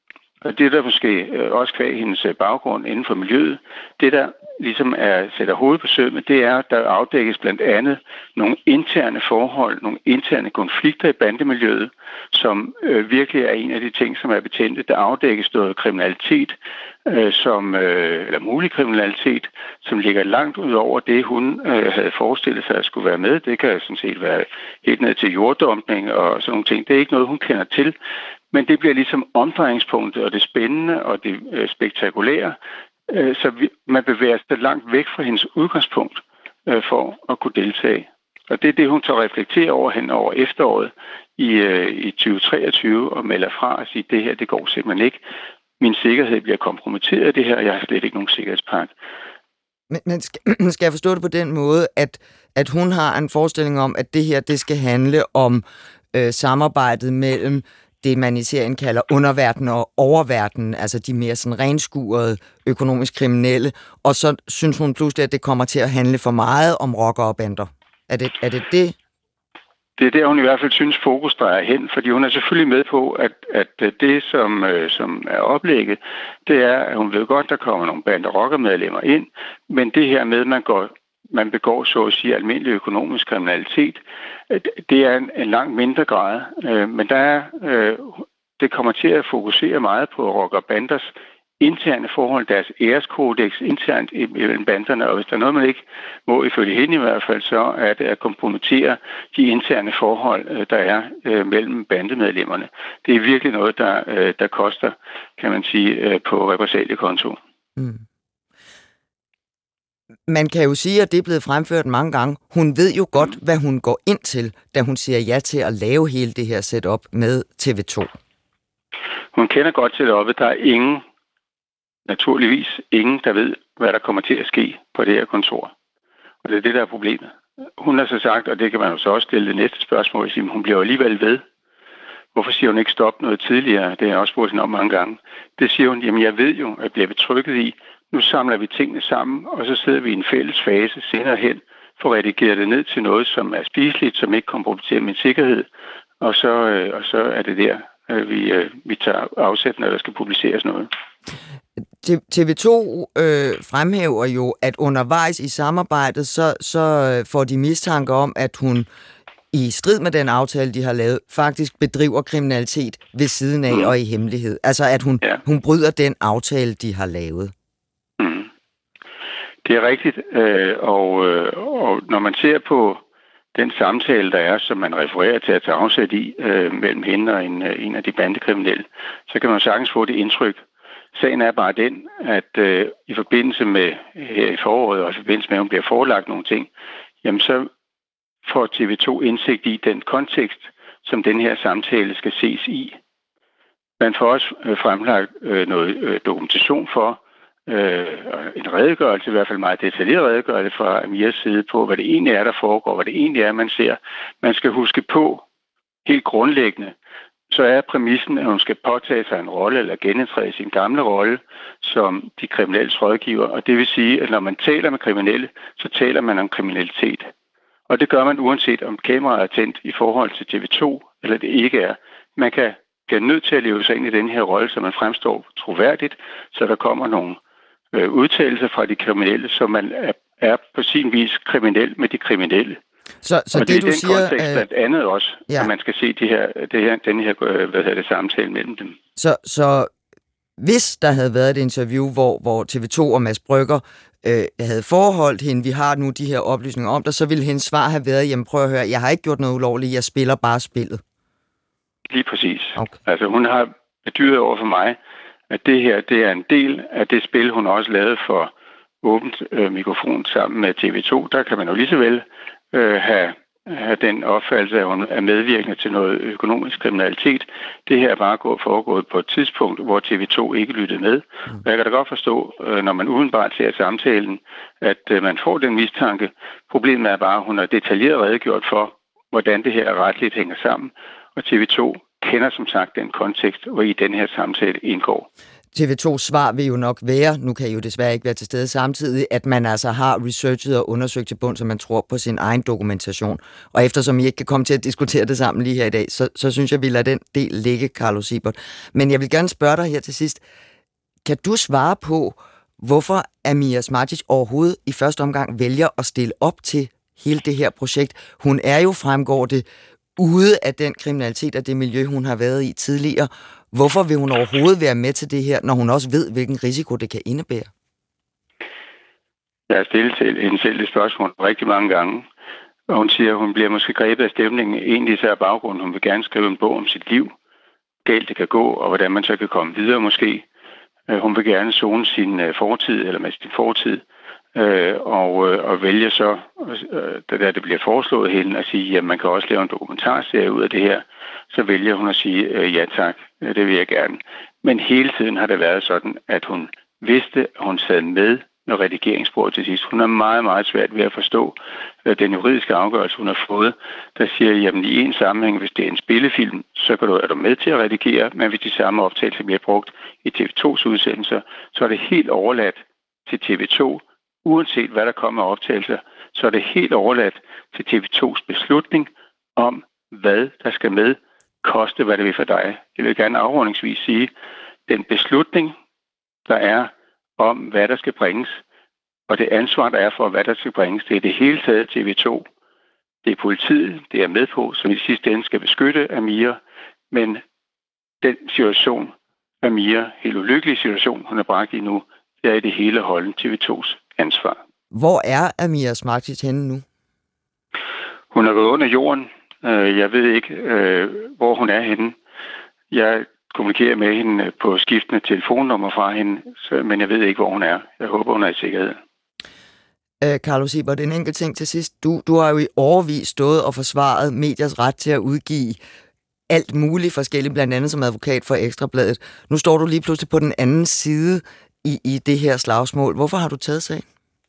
Og det, der måske også kvæg hendes baggrund inden for miljøet, det der ligesom sætter hovedet på sømmet, det er, at der afdækkes blandt andet nogle interne forhold, nogle interne konflikter i bandemiljøet, som virkelig er en af de ting, som er betændte. Der afdækkes noget kriminalitet, eller mulig kriminalitet, som ligger langt ud over det, hun havde forestillet sig at skulle være med. Det kan sådan set være helt ned til jorddumpning og sådan nogle ting. Det er ikke noget, hun kender til. Men det bliver ligesom omdrejningspunktet, og det spændende og det spektakulære, så man bevæger sig langt væk fra hendes udgangspunkt for at kunne deltage. Og det er det, hun så reflekterer over hen over efteråret i 2023 og melder fra og siger, det her, det går simpelthen ikke. Min sikkerhed bliver kompromitteret af det her, og jeg har slet ikke nogen sikkerhedspakke. Men skal jeg forstå det på den måde, at hun har en forestilling om, at det her, det skal handle om samarbejdet mellem det, man i serien kalder underverden og oververden, altså de mere sådan renskurede økonomisk kriminelle, og så synes hun pludselig, at det kommer til at handle for meget om rockere og bander. Er det det? Det er der, hun i hvert fald synes, fokus drejer hen, fordi hun er selvfølgelig med på, at det, som er oplægget, det er, at hun ved godt, der kommer nogle band- og rockermedlemmer ind, men det her med, man begår så at sige almindelig økonomisk kriminalitet, det er en langt mindre grad. Men det kommer til at fokusere meget på rocker- og banders interne forhold, deres æreskodex internt imellem banderne, og hvis der er noget, man ikke må, ifølge hende i hvert fald, så er det at kompromittere de interne forhold, der er mellem bandemedlemmerne. Det er virkelig noget, der koster, kan man sige, på repressaliekonto. Mm. Man kan jo sige, at det er blevet fremført mange gange. Hun ved jo godt, hvad hun går ind til, da hun siger ja til at lave hele det her setup med TV2. Hun kender godt setupet. Der er naturligvis ingen, der ved, hvad der kommer til at ske på det her kontor. Og det er det, der er problemet. Hun har så sagt, og det kan man jo så også stille det næste spørgsmål, at hun bliver alligevel ved. Hvorfor siger hun ikke stop noget tidligere? Det har jeg også spurgt hende om mange gange. Det siger hun, jamen jeg ved jo, at jeg bliver betrykket i, nu samler vi tingene sammen, og så sidder vi i en fælles fase senere hen, for at redigere det ned til noget, som er spiseligt, som ikke kompromitterer min sikkerhed. Og så er det der, vi tager afsæt, når der skal publiceres noget. TV2 fremhæver jo, at undervejs i samarbejdet, så får de mistanke om, at hun i strid med den aftale, de har lavet, faktisk bedriver kriminalitet ved siden af og i hemmelighed. Altså at hun bryder den aftale, de har lavet. Det er rigtigt, og når man ser på den samtale, der er, som man refererer til at tage afsæt i mellem hende og en af de bandekriminelle, så kan man sagtens få det indtryk. Sagen er bare den, at i forbindelse med her i foråret, og i forbindelse med, at hun bliver forelagt nogle ting, jamen så får TV2 indsigt i den kontekst, som den her samtale skal ses i. Man får også fremlagt noget dokumentation for, en redegørelse, i hvert fald meget detaljeret redegørelse fra Amirs side på, hvad det egentlig er, der foregår, hvad det egentlig er, man ser. Man skal huske på, helt grundlæggende, så er præmissen, at hun skal påtage sig en rolle eller genindtræde sin gamle rolle som de kriminelles rådgiver. Og det vil sige, at når man taler med kriminelle, så taler man om kriminalitet. Og det gør man uanset om kameraet er tændt i forhold til TV2, eller det ikke er. Man bliver nødt til at leve sig ind i den her rolle, så man fremstår troværdigt, så der kommer nogle udtalelser fra de kriminelle, så man er på sin vis kriminel med de kriminelle. Så og det er den siger, kontekst blandt andet også, at man skal se den her samtale mellem dem. Så hvis der havde været et interview, hvor TV2 og Mads Brügger havde forholdt hende, vi har nu de her oplysninger om dig, så ville hendes svar have været, jamen prøv at høre, jeg har ikke gjort noget ulovligt, jeg spiller bare spillet. Lige præcis. Okay. Altså hun har bedyret over for mig, at det her, det er en del af det spil, hun også lavede for åbent mikrofon sammen med TV2. Der kan man jo lige så vel have den opfattelse, at hun er medvirkende til noget økonomisk kriminalitet. Det her er bare foregået på et tidspunkt, hvor TV2 ikke lyttede med. Og jeg kan da godt forstå, når man udenbart ser samtalen, at man får den mistanke. Problemet er bare, at hun har detaljeret redegjort for, hvordan det her retligt hænger sammen. Og TV2 kender som sagt den kontekst, hvor i den her samtale indgår. TV2's svar vil jo nok være, nu kan I jo desværre ikke være til stede samtidig, at man altså har researchet og undersøgt til bund, så man tror på sin egen dokumentation. Og eftersom I ikke kan komme til at diskutere det sammen lige her i dag, så synes jeg, vi lader den del ligge, Carlo Siebert. Men jeg vil gerne spørge dig her til sidst. Kan du svare på, hvorfor Amira Smargic overhovedet i første omgang vælger at stille op til hele det her projekt? Hun er jo, fremgår det, ude af den kriminalitet og det miljø, hun har været i tidligere. Hvorfor vil hun overhovedet være med til det her, når hun også ved, hvilken risiko det kan indebære? Jeg har stillet til hende selv det spørgsmål rigtig mange gange, og hun siger, at hun bliver måske grebet af stemningen. Egentlig så er baggrunden, hun vil gerne skrive en bog om sit liv, galt det kan gå, og hvordan man så kan komme videre måske. Hun vil gerne zone sin fortid, eller med sin fortid, og vælge så, da det bliver foreslået hende, at sige, at man kan også lave en dokumentarserie ud af det her, så vælger hun at sige, ja tak, det vil jeg gerne. Men hele tiden har det været sådan, at hun vidste, at hun sad med når redigeringsbordet til sidst. Hun er meget, meget svært ved at forstå den juridiske afgørelse, hun har fået, der siger, jamen i en sammenhæng, hvis det er en spillefilm, så er du med til at redigere, men hvis de samme optagelser bliver brugt i TV2's udsendelser, så er det helt overladt til TV2, uanset hvad der kommer af optagelser, så er det helt overladt til TV2's beslutning om, hvad der skal med, koste hvad det vil for dig. Jeg vil gerne afrundingsvis sige, den beslutning, der er om, hvad der skal bringes, og det ansvar, der er for, hvad der skal bringes, det er det hele taget TV2. Det er politiet, det er med på, som i sidste ende skal beskytte Amira, men den situation, Amira, helt ulykkelige situation, hun er bragt i nu, det er i det hele holden TV2's ansvar. Hvor er Amira Smargic henne nu? Hun er gået under jorden. Jeg ved ikke, hvor hun er henne. Jeg kommunikerer med hende på skiftende telefonnummer fra hende, men jeg ved ikke, hvor hun er. Jeg håber, hun er i sikkerhed. Carlo Siebert, en enkelt ting til sidst. Du har jo i årevis stået og forsvaret mediers ret til at udgive alt muligt forskelligt, blandt andet som advokat for Ekstrabladet. Nu står du lige pludselig på den anden side i det her slagsmål. Hvorfor har du taget sagen?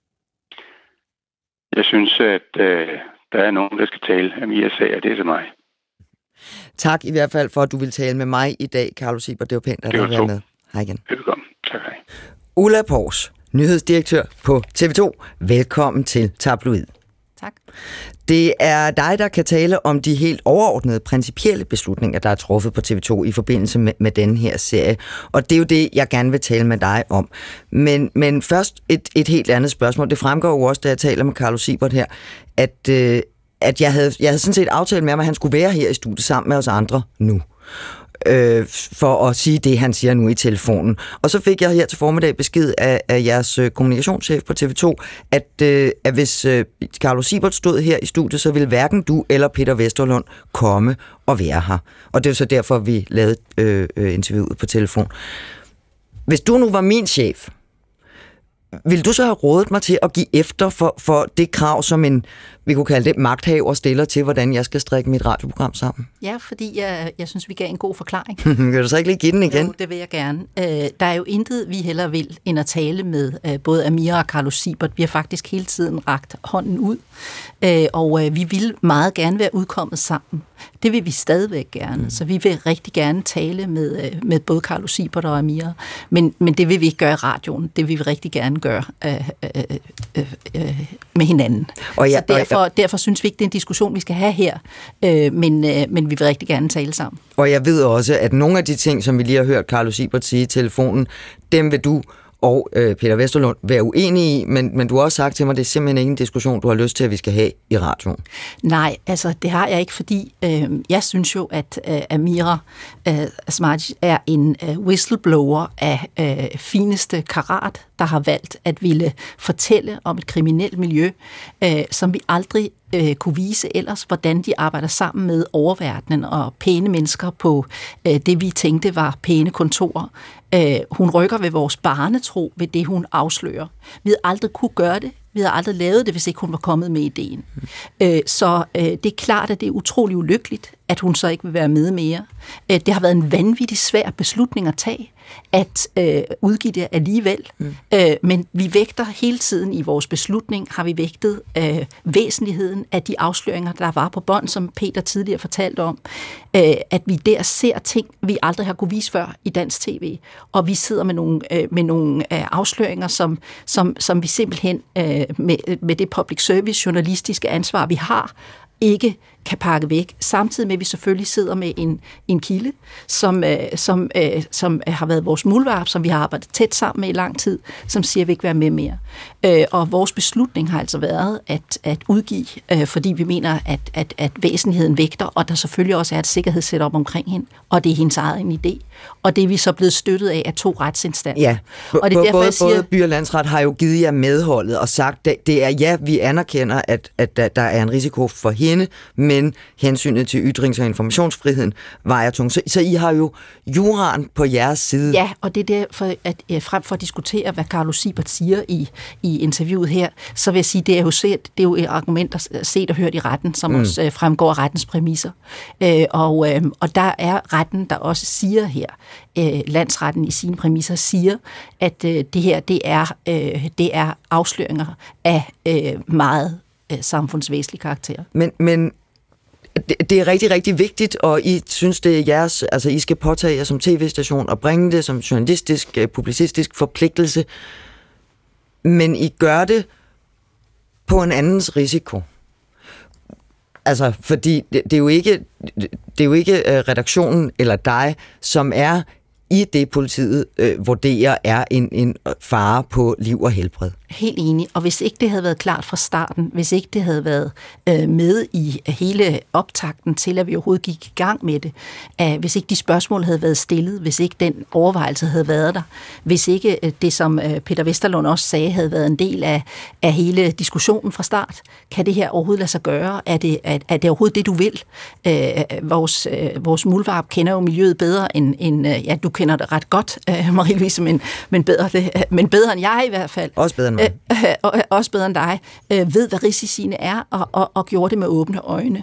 Jeg synes, at der er nogen, der skal tale Amiras sag, og det er til mig. Tak i hvert fald for, at du vil tale med mig i dag, Carlo Siebert. Det var pænt, at du var med. Hej igen. Velkommen. Tak, hej. Ulla Pors, nyhedsdirektør på TV2. Velkommen til Tabloid. Tak. Det er dig, der kan tale om de helt overordnede, principielle beslutninger, der er truffet på TV2 i forbindelse med denne her serie. Og det er jo det, jeg gerne vil tale med dig om. Men først et helt andet spørgsmål. Det fremgår jo også, da jeg taler med Carlo Siebert her, at jeg havde sådan set aftalt med ham, at han skulle være her i studiet sammen med os andre nu. For at sige det, han siger nu i telefonen. Og så fik jeg her til formiddag besked af jeres kommunikationschef på TV2, at hvis Carlo Siebert stod her i studiet, så ville hverken du eller Peter Vesterlund komme og være her. Og det er så derfor, vi lavede interviewet på telefon. Hvis du nu var min chef, vil du så have rådet mig til at give efter for det krav, som en, vi kunne kalde det, magthaver stiller til, hvordan jeg skal strikke mit radioprogram sammen? Ja, fordi jeg synes, vi gav en god forklaring. Kan du så ikke lige give den igen? Jo, det vil jeg gerne. Der er jo intet, vi hellere vil, end at tale med både Amira og Carlo Siebert. Vi har faktisk hele tiden rakt hånden ud, og vi vil meget gerne være udkommet sammen. Det vil vi stadigvæk gerne. Så vi vil rigtig gerne tale med både Carlo Siebert og Amira. Men det vil vi ikke gøre i radioen. Det vil vi rigtig gerne gøre med hinanden. Så derfor synes vi ikke, det er en diskussion, vi skal have her. Men vi vil rigtig gerne tale sammen. Og jeg ved også, at nogle af de ting, som vi lige har hørt Carlo Siebert sige i telefonen, dem vil du og Peter Vesterlund være uenige i, men du har også sagt til mig, at det er simpelthen ikke en diskussion, du har lyst til, at vi skal have i radioen. Nej, altså det har jeg ikke, fordi jeg synes jo, at Amira Smargic er en whistleblower af fineste karat, der har valgt at ville fortælle om et kriminelt miljø, som vi aldrig kunne vise ellers, hvordan de arbejder sammen med oververdenen og pæne mennesker på det, vi tænkte var pæne kontorer. Hun rykker ved vores barnetro ved det, hun afslører. Vi havde aldrig kunne gøre det Vi havde aldrig lavet det, hvis ikke hun var kommet med ideen. Så det er klart, at det er utrolig ulykkeligt, at hun så ikke vil være med mere. Det har været en vanvittig svær beslutning at tage, at udgive det alligevel. Men vi vægter hele tiden i vores beslutning, har vi vægtet væsentligheden af de afsløringer, der var på bånd, som Peter tidligere fortalte om. At vi der ser ting, vi aldrig har kunne vise før i dansk tv. Og vi sidder med nogle afsløringer, som vi simpelthen med det public service journalistiske ansvar, vi har, ikke kan pakke væk. Samtidig med, at vi selvfølgelig sidder med en kilde, som har været vores muldvarp, som vi har arbejdet tæt sammen med i lang tid, som siger, at vi ikke vil være med mere. Og vores beslutning har altså været at udgive, fordi vi mener, at væsentligheden vægter, og der selvfølgelig også er et sikkerhedssetup omkring hende, og det er hendes egen idé. Og det er vi så blevet støttet af 2 retsinstanser. Ja, og det er derfor, både By- og Landsret har jo givet jer medholdet og sagt, at det er, ja, vi anerkender, at der er en risiko for hende, men hensynet til ytrings- og informationsfriheden vejer tungt. Så I har jo juraen på jeres side. Ja, og det er derfor, at frem for at diskutere, hvad Carlos Siebert siger i interviewet her, så vil jeg sige, det er jo et argument, der set og hørt i retten, som også fremgår af rettens præmisser. Og der er retten, der også siger her, landsretten i sine præmisser siger, at det her, det er afsløringer af meget samfundsvæsentlig karakter. Men det er rigtig, rigtig vigtigt, og I synes, det er jeres, altså I skal påtage jer som tv-station og bringe det som journalistisk, publicistisk forpligtelse, men I gør det på en andens risiko. Altså, fordi det er jo ikke redaktionen eller dig, som er i det, politiet vurderer er en fare på liv og helbred. Helt enig, og hvis ikke det havde været klart fra starten, hvis ikke det havde været med i hele optakten til, at vi overhovedet gik i gang med det, hvis ikke de spørgsmål havde været stillet, hvis ikke den overvejelse havde været der, hvis ikke det, som Peter Vesterlund også sagde, havde været en del af hele diskussionen fra start, kan det her overhovedet lade sig gøre? Er det overhovedet det, du vil? Vores muldvarp kender jo miljøet bedre end ja, du kender det ret godt, Marie-Louise, men bedre end jeg i hvert fald. Også bedre end mig. Også bedre end dig, ved, hvad risiciene er, og gjorde det med åbne øjne.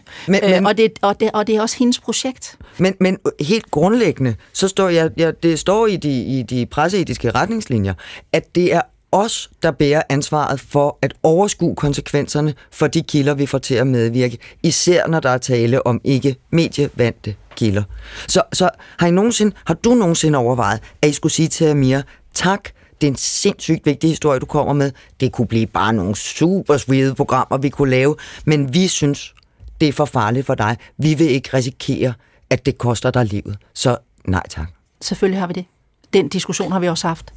Og det er også hendes projekt. Men helt grundlæggende, så står det står i de presseetiske retningslinjer, at det er os, der bærer ansvaret for at overskue konsekvenserne for de kilder, vi får til at medvirke, især når der er tale om ikke medievante kilder. Så har du nogensinde overvejet, at I skulle sige til Amira, tak, det er en sindssygt vigtig historie, du kommer med. Det kunne blive bare nogle super svede programmer, vi kunne lave, men vi synes, det er for farligt for dig. Vi vil ikke risikere, at det koster dig livet. Så nej tak. Selvfølgelig har vi det. Den diskussion har vi også haft.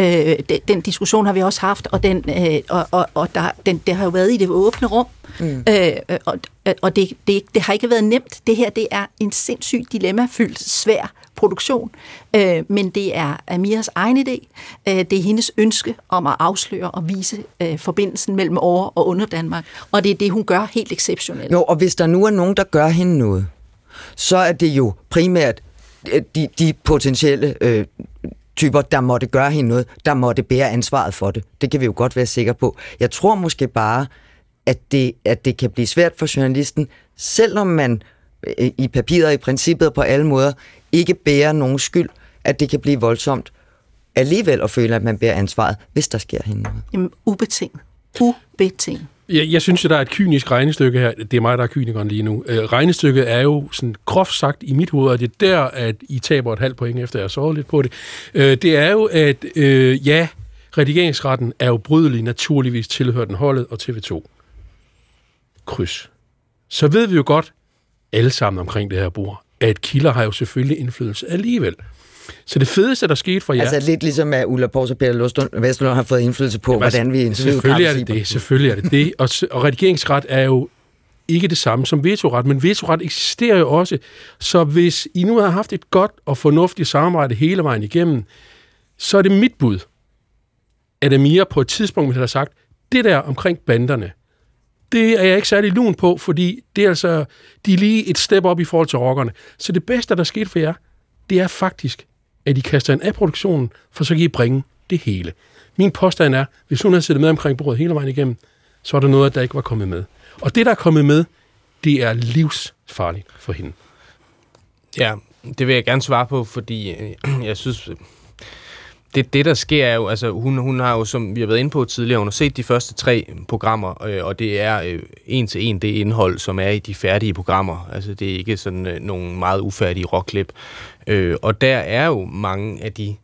Det har jo været i det åbne rum. Og det har ikke været nemt. Det her, det er en sindssygt dilemmafyldt, svær produktion. Men det er Amiras egen idé. Det er hendes ønske om at afsløre og vise forbindelsen mellem over- og under Danmark. Og det er det, hun gør helt exceptionelt. Jo, og hvis der nu er nogen, der gør hende noget, så er det jo primært de potentielle typer, der måtte gøre hende noget, der måtte bære ansvaret for det. Det kan vi jo godt være sikre på. Jeg tror måske bare, at det kan blive svært for journalisten, selvom man i papiret, i princippet på alle måder, ikke bærer nogen skyld, at det kan blive voldsomt alligevel at føle, at man bærer ansvaret, hvis der sker hende noget. Jamen, ubetinget. Jeg synes, at der er et kynisk regnestykke her. Det er mig, der er kynikeren lige nu. Regnestykket er jo sådan groft sagt i mit hoved, og det er der, at I taber et halvt point, efter jeg har sovet lidt på det. Det er jo, at redigeringsretten er ubrydelig, naturligvis tilhører den holdet og TV2. Kryds. Så ved vi jo godt, alle sammen omkring det her bord, at kilder har jo selvfølgelig indflydelse alligevel. Så det fedeste, der skete for jer... Altså lidt ligesom, at Ulla Pors og Peter Vesterlund har fået indflydelse på, hvordan vi interviewede. Selvfølgelig er det det. Og redigeringsret er jo ikke det samme som vetoret, men vetoret eksisterer jo også. Så hvis I nu har haft et godt og fornuftigt samarbejde hele vejen igennem, så er det mit bud, at Amira på et tidspunkt har sagt, det der omkring banderne, det er jeg ikke særlig lun på, fordi det er altså, de er lige et step op i forhold til rockerne. Så det bedste, der skete for jer, det er faktisk, at I kaster en af produktionen, for så kan I bringe det hele. Min påstand er, hvis hun havde siddet med omkring bordet hele vejen igennem, så er der noget, der ikke var kommet med. Og det, der er kommet med, det er livsfarligt for hende. Ja, det vil jeg gerne svare på, fordi jeg synes, det der sker er jo, altså hun har jo, som vi har været inde på tidligere, hun har set de første 3 programmer, og det er en til en det indhold, som er i de færdige programmer. Altså det er ikke sådan nogle meget ufærdige rockklip. Og der er jo mange af de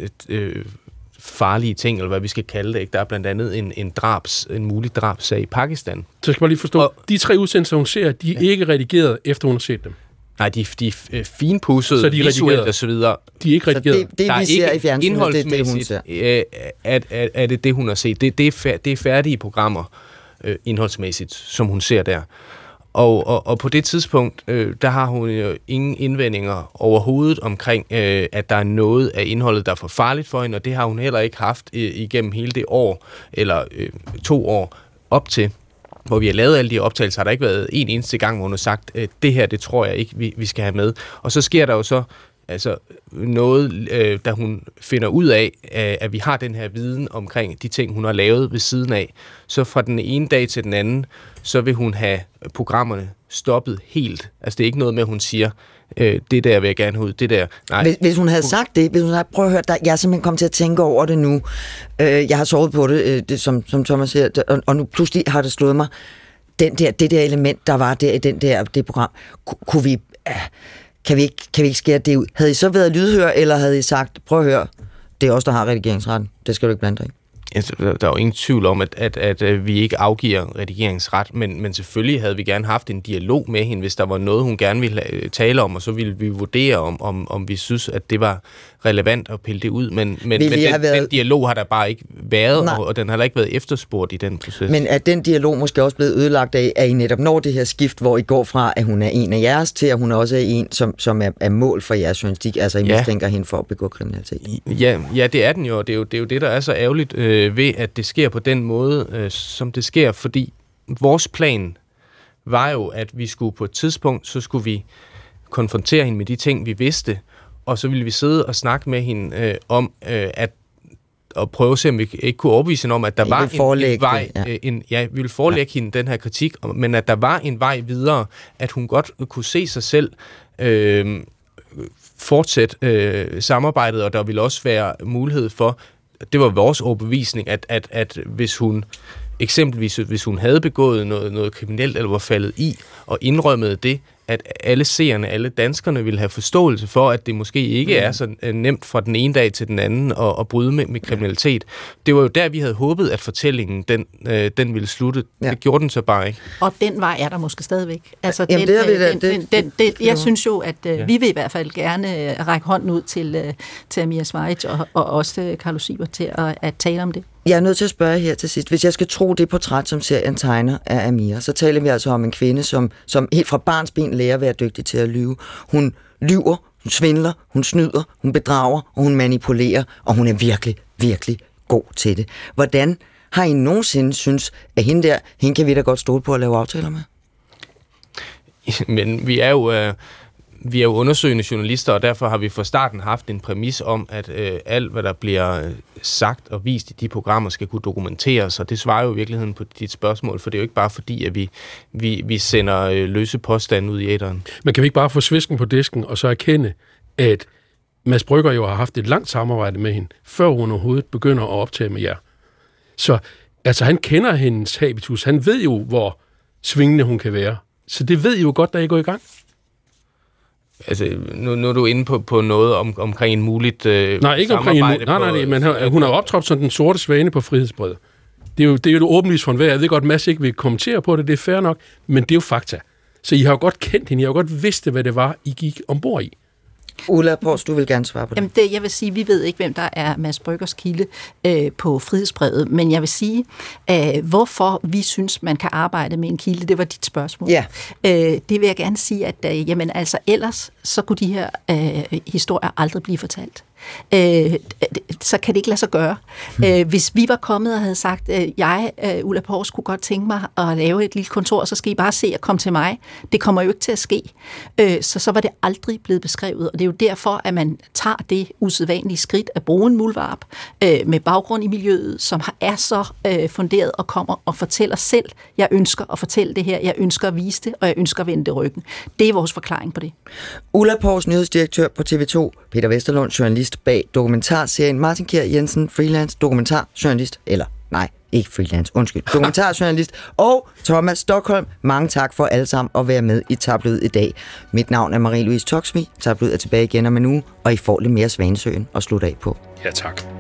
farlige ting, eller hvad vi skal kalde det. Ikke? Der er blandt andet en mulig drabsag i Pakistan. Så skal man lige forstå, de 3 udsendelser, hun ser, de er ikke redigeret, efter hun har set dem. Nej, de er finpudset, visuelt og så videre. De er ikke redigeret. Det vi ser i fjernsynet, det er det, hun ser. Er det, hun har set. Det er færdige programmer, indholdsmæssigt, som hun ser der. Og på det tidspunkt, der har hun jo ingen indvendinger overhovedet omkring, at der er noget af indholdet, der er for farligt for hende, og det har hun heller ikke haft igennem hele det år, eller 2 år op til, hvor vi har lavet alle de optagelser, har der ikke været en eneste gang, hvor hun har sagt, det her, det tror jeg ikke, vi skal have med. Og så sker der jo så noget, da hun finder ud af, at vi har den her viden omkring de ting, hun har lavet ved siden af. Så fra den ene dag til den anden, så vil hun have programmerne stoppet helt. Altså det er ikke noget med, at hun siger, det der vil jeg gerne have ud, det der. Nej. Hvis hun havde sagt det, hvis hun havde prøvet at høre, jeg er simpelthen kommet til at tænke over det nu. Jeg har sovet på det som Thomas siger, og nu pludselig har det slået mig. Det der element, der var der i det program, kan vi ikke skære det ud? Havde I så været lydhør, eller havde I sagt, prøv at høre, det er os, der har redigeringsretten. Det skal du ikke blande dig i. Der er jo ingen tvivl om, at vi ikke afgiver redigeringsret, men selvfølgelig havde vi gerne haft en dialog med hende, hvis der var noget, hun gerne ville tale om, og så ville vi vurdere, om vi synes, at det var relevant at pille det ud. Men den dialog har der bare ikke været, og den har da ikke været efterspurgt i den proces. Men er den dialog måske også blevet ødelagt af, at I netop når det her skift, hvor I går fra, at hun er en af jeres, til at hun også er en, som er mål for jeres journalistik, altså I mistænker hende for at begå kriminalitet? Ja, det er den jo, og det er jo det, der er så ærgerligt ved, at det sker på den måde, som det sker, fordi vores plan var jo, at vi skulle på et tidspunkt, så skulle vi konfrontere hende med de ting, vi vidste, og så ville vi sidde og snakke med hende om at prøve at se, om vi ikke kunne overbevise hende om, at der var en vej. Vi ville forelægge hende den her kritik, men at der var en vej videre, at hun godt kunne se sig selv fortsætte samarbejdet, og der ville også være mulighed for, det var vores overbevisning, at hvis hun eksempelvis, hvis hun havde begået noget kriminelt, eller var faldet i, og indrømmede det, at alle seerne, alle danskerne ville have forståelse for, at det måske ikke er så nemt fra den ene dag til den anden at bryde med kriminalitet. Det var jo der, vi havde håbet, at fortællingen, den ville slutte. Ja. Det gjorde den så bare ikke. Og den vej er der måske stadigvæk. Altså, jeg synes jo, at vi vil i hvert fald gerne række hånden ud til Amira Smajic og også til Carlo Siebert til at tale om det. Jeg er nødt til at spørge her til sidst. Hvis jeg skal tro det portræt, som serien tegner af Amira, så taler vi altså om en kvinde, som helt fra barnsben lærer at være dygtig til at lyve. Hun lyver, hun svindler, hun snyder, hun bedrager, og hun manipulerer, og hun er virkelig, virkelig god til det. Hvordan har I nogensinde synes, at hende kan vi da godt stole på at lave aftaler med? Men vi er jo undersøgende journalister, og derfor har vi fra starten haft en præmis om, at alt, hvad der bliver sagt og vist i de programmer, skal kunne dokumenteres, og det svarer jo i virkeligheden på dit spørgsmål, for det er jo ikke bare fordi, at vi sender løse påstande ud i æteren. Men kan vi ikke bare få svisken på disken, og så erkende, at Mads Brügger jo har haft et langt samarbejde med hende, før hun overhovedet begynder at optage med jer. Så altså, han kender hendes habitus, han ved jo, hvor svingende hun kan være. Så det ved I jo godt, da I går i gang. Altså, nu er du inde på noget omkring en muligt nej, ikke omkring nej, men hun har optrådt som den sorte svane på Frihedsbrevet. Det er jo åbenlyst for enhver. Jeg ved godt, Mads ikke vil kommentere på det, det er fair nok, men det er jo fakta. Så I har jo godt kendt hende, I har jo godt vidst, hvad det var, I gik ombord i. Ulla Pors, du vil gerne svare på det. Jamen jeg vil sige, vi ved ikke, hvem der er Mads Brüggers kilde på Frihedsbrevet, men jeg vil sige, hvorfor vi synes, man kan arbejde med en kilde, det var dit spørgsmål. Ja. Det vil jeg gerne sige, at jamen altså ellers, så kunne de her historier aldrig blive fortalt. så kan det ikke lade sig gøre. Hvis vi var kommet og havde sagt, jeg, Ulla Pors, kunne godt tænke mig at lave et lille kontor, så skal I bare se og komme til mig. Det kommer jo ikke til at ske. Så var det aldrig blevet beskrevet, og det er jo derfor, at man tager det usædvanlige skridt at bruge en muldvarp med baggrund i miljøet, som er så funderet og kommer og fortæller selv, jeg ønsker at fortælle det her, jeg ønsker at vise det, og jeg ønsker at vende det ryggen. Det er vores forklaring på det. Ulla Pors, nyhedsdirektør på TV2, Peter Vesterlund, journalist bag dokumentarserien, Martin Kjær Jensen, freelance dokumentarjournalist, dokumentarjournalist, og Thomas Stockholm. Mange tak for alle sammen at være med i Tabloid i dag. Mit navn er Marie-Louise Toksvig. Tabloid er tilbage igen om en uge, og I får lidt mere Svanesøen at slutte af på. Ja, tak.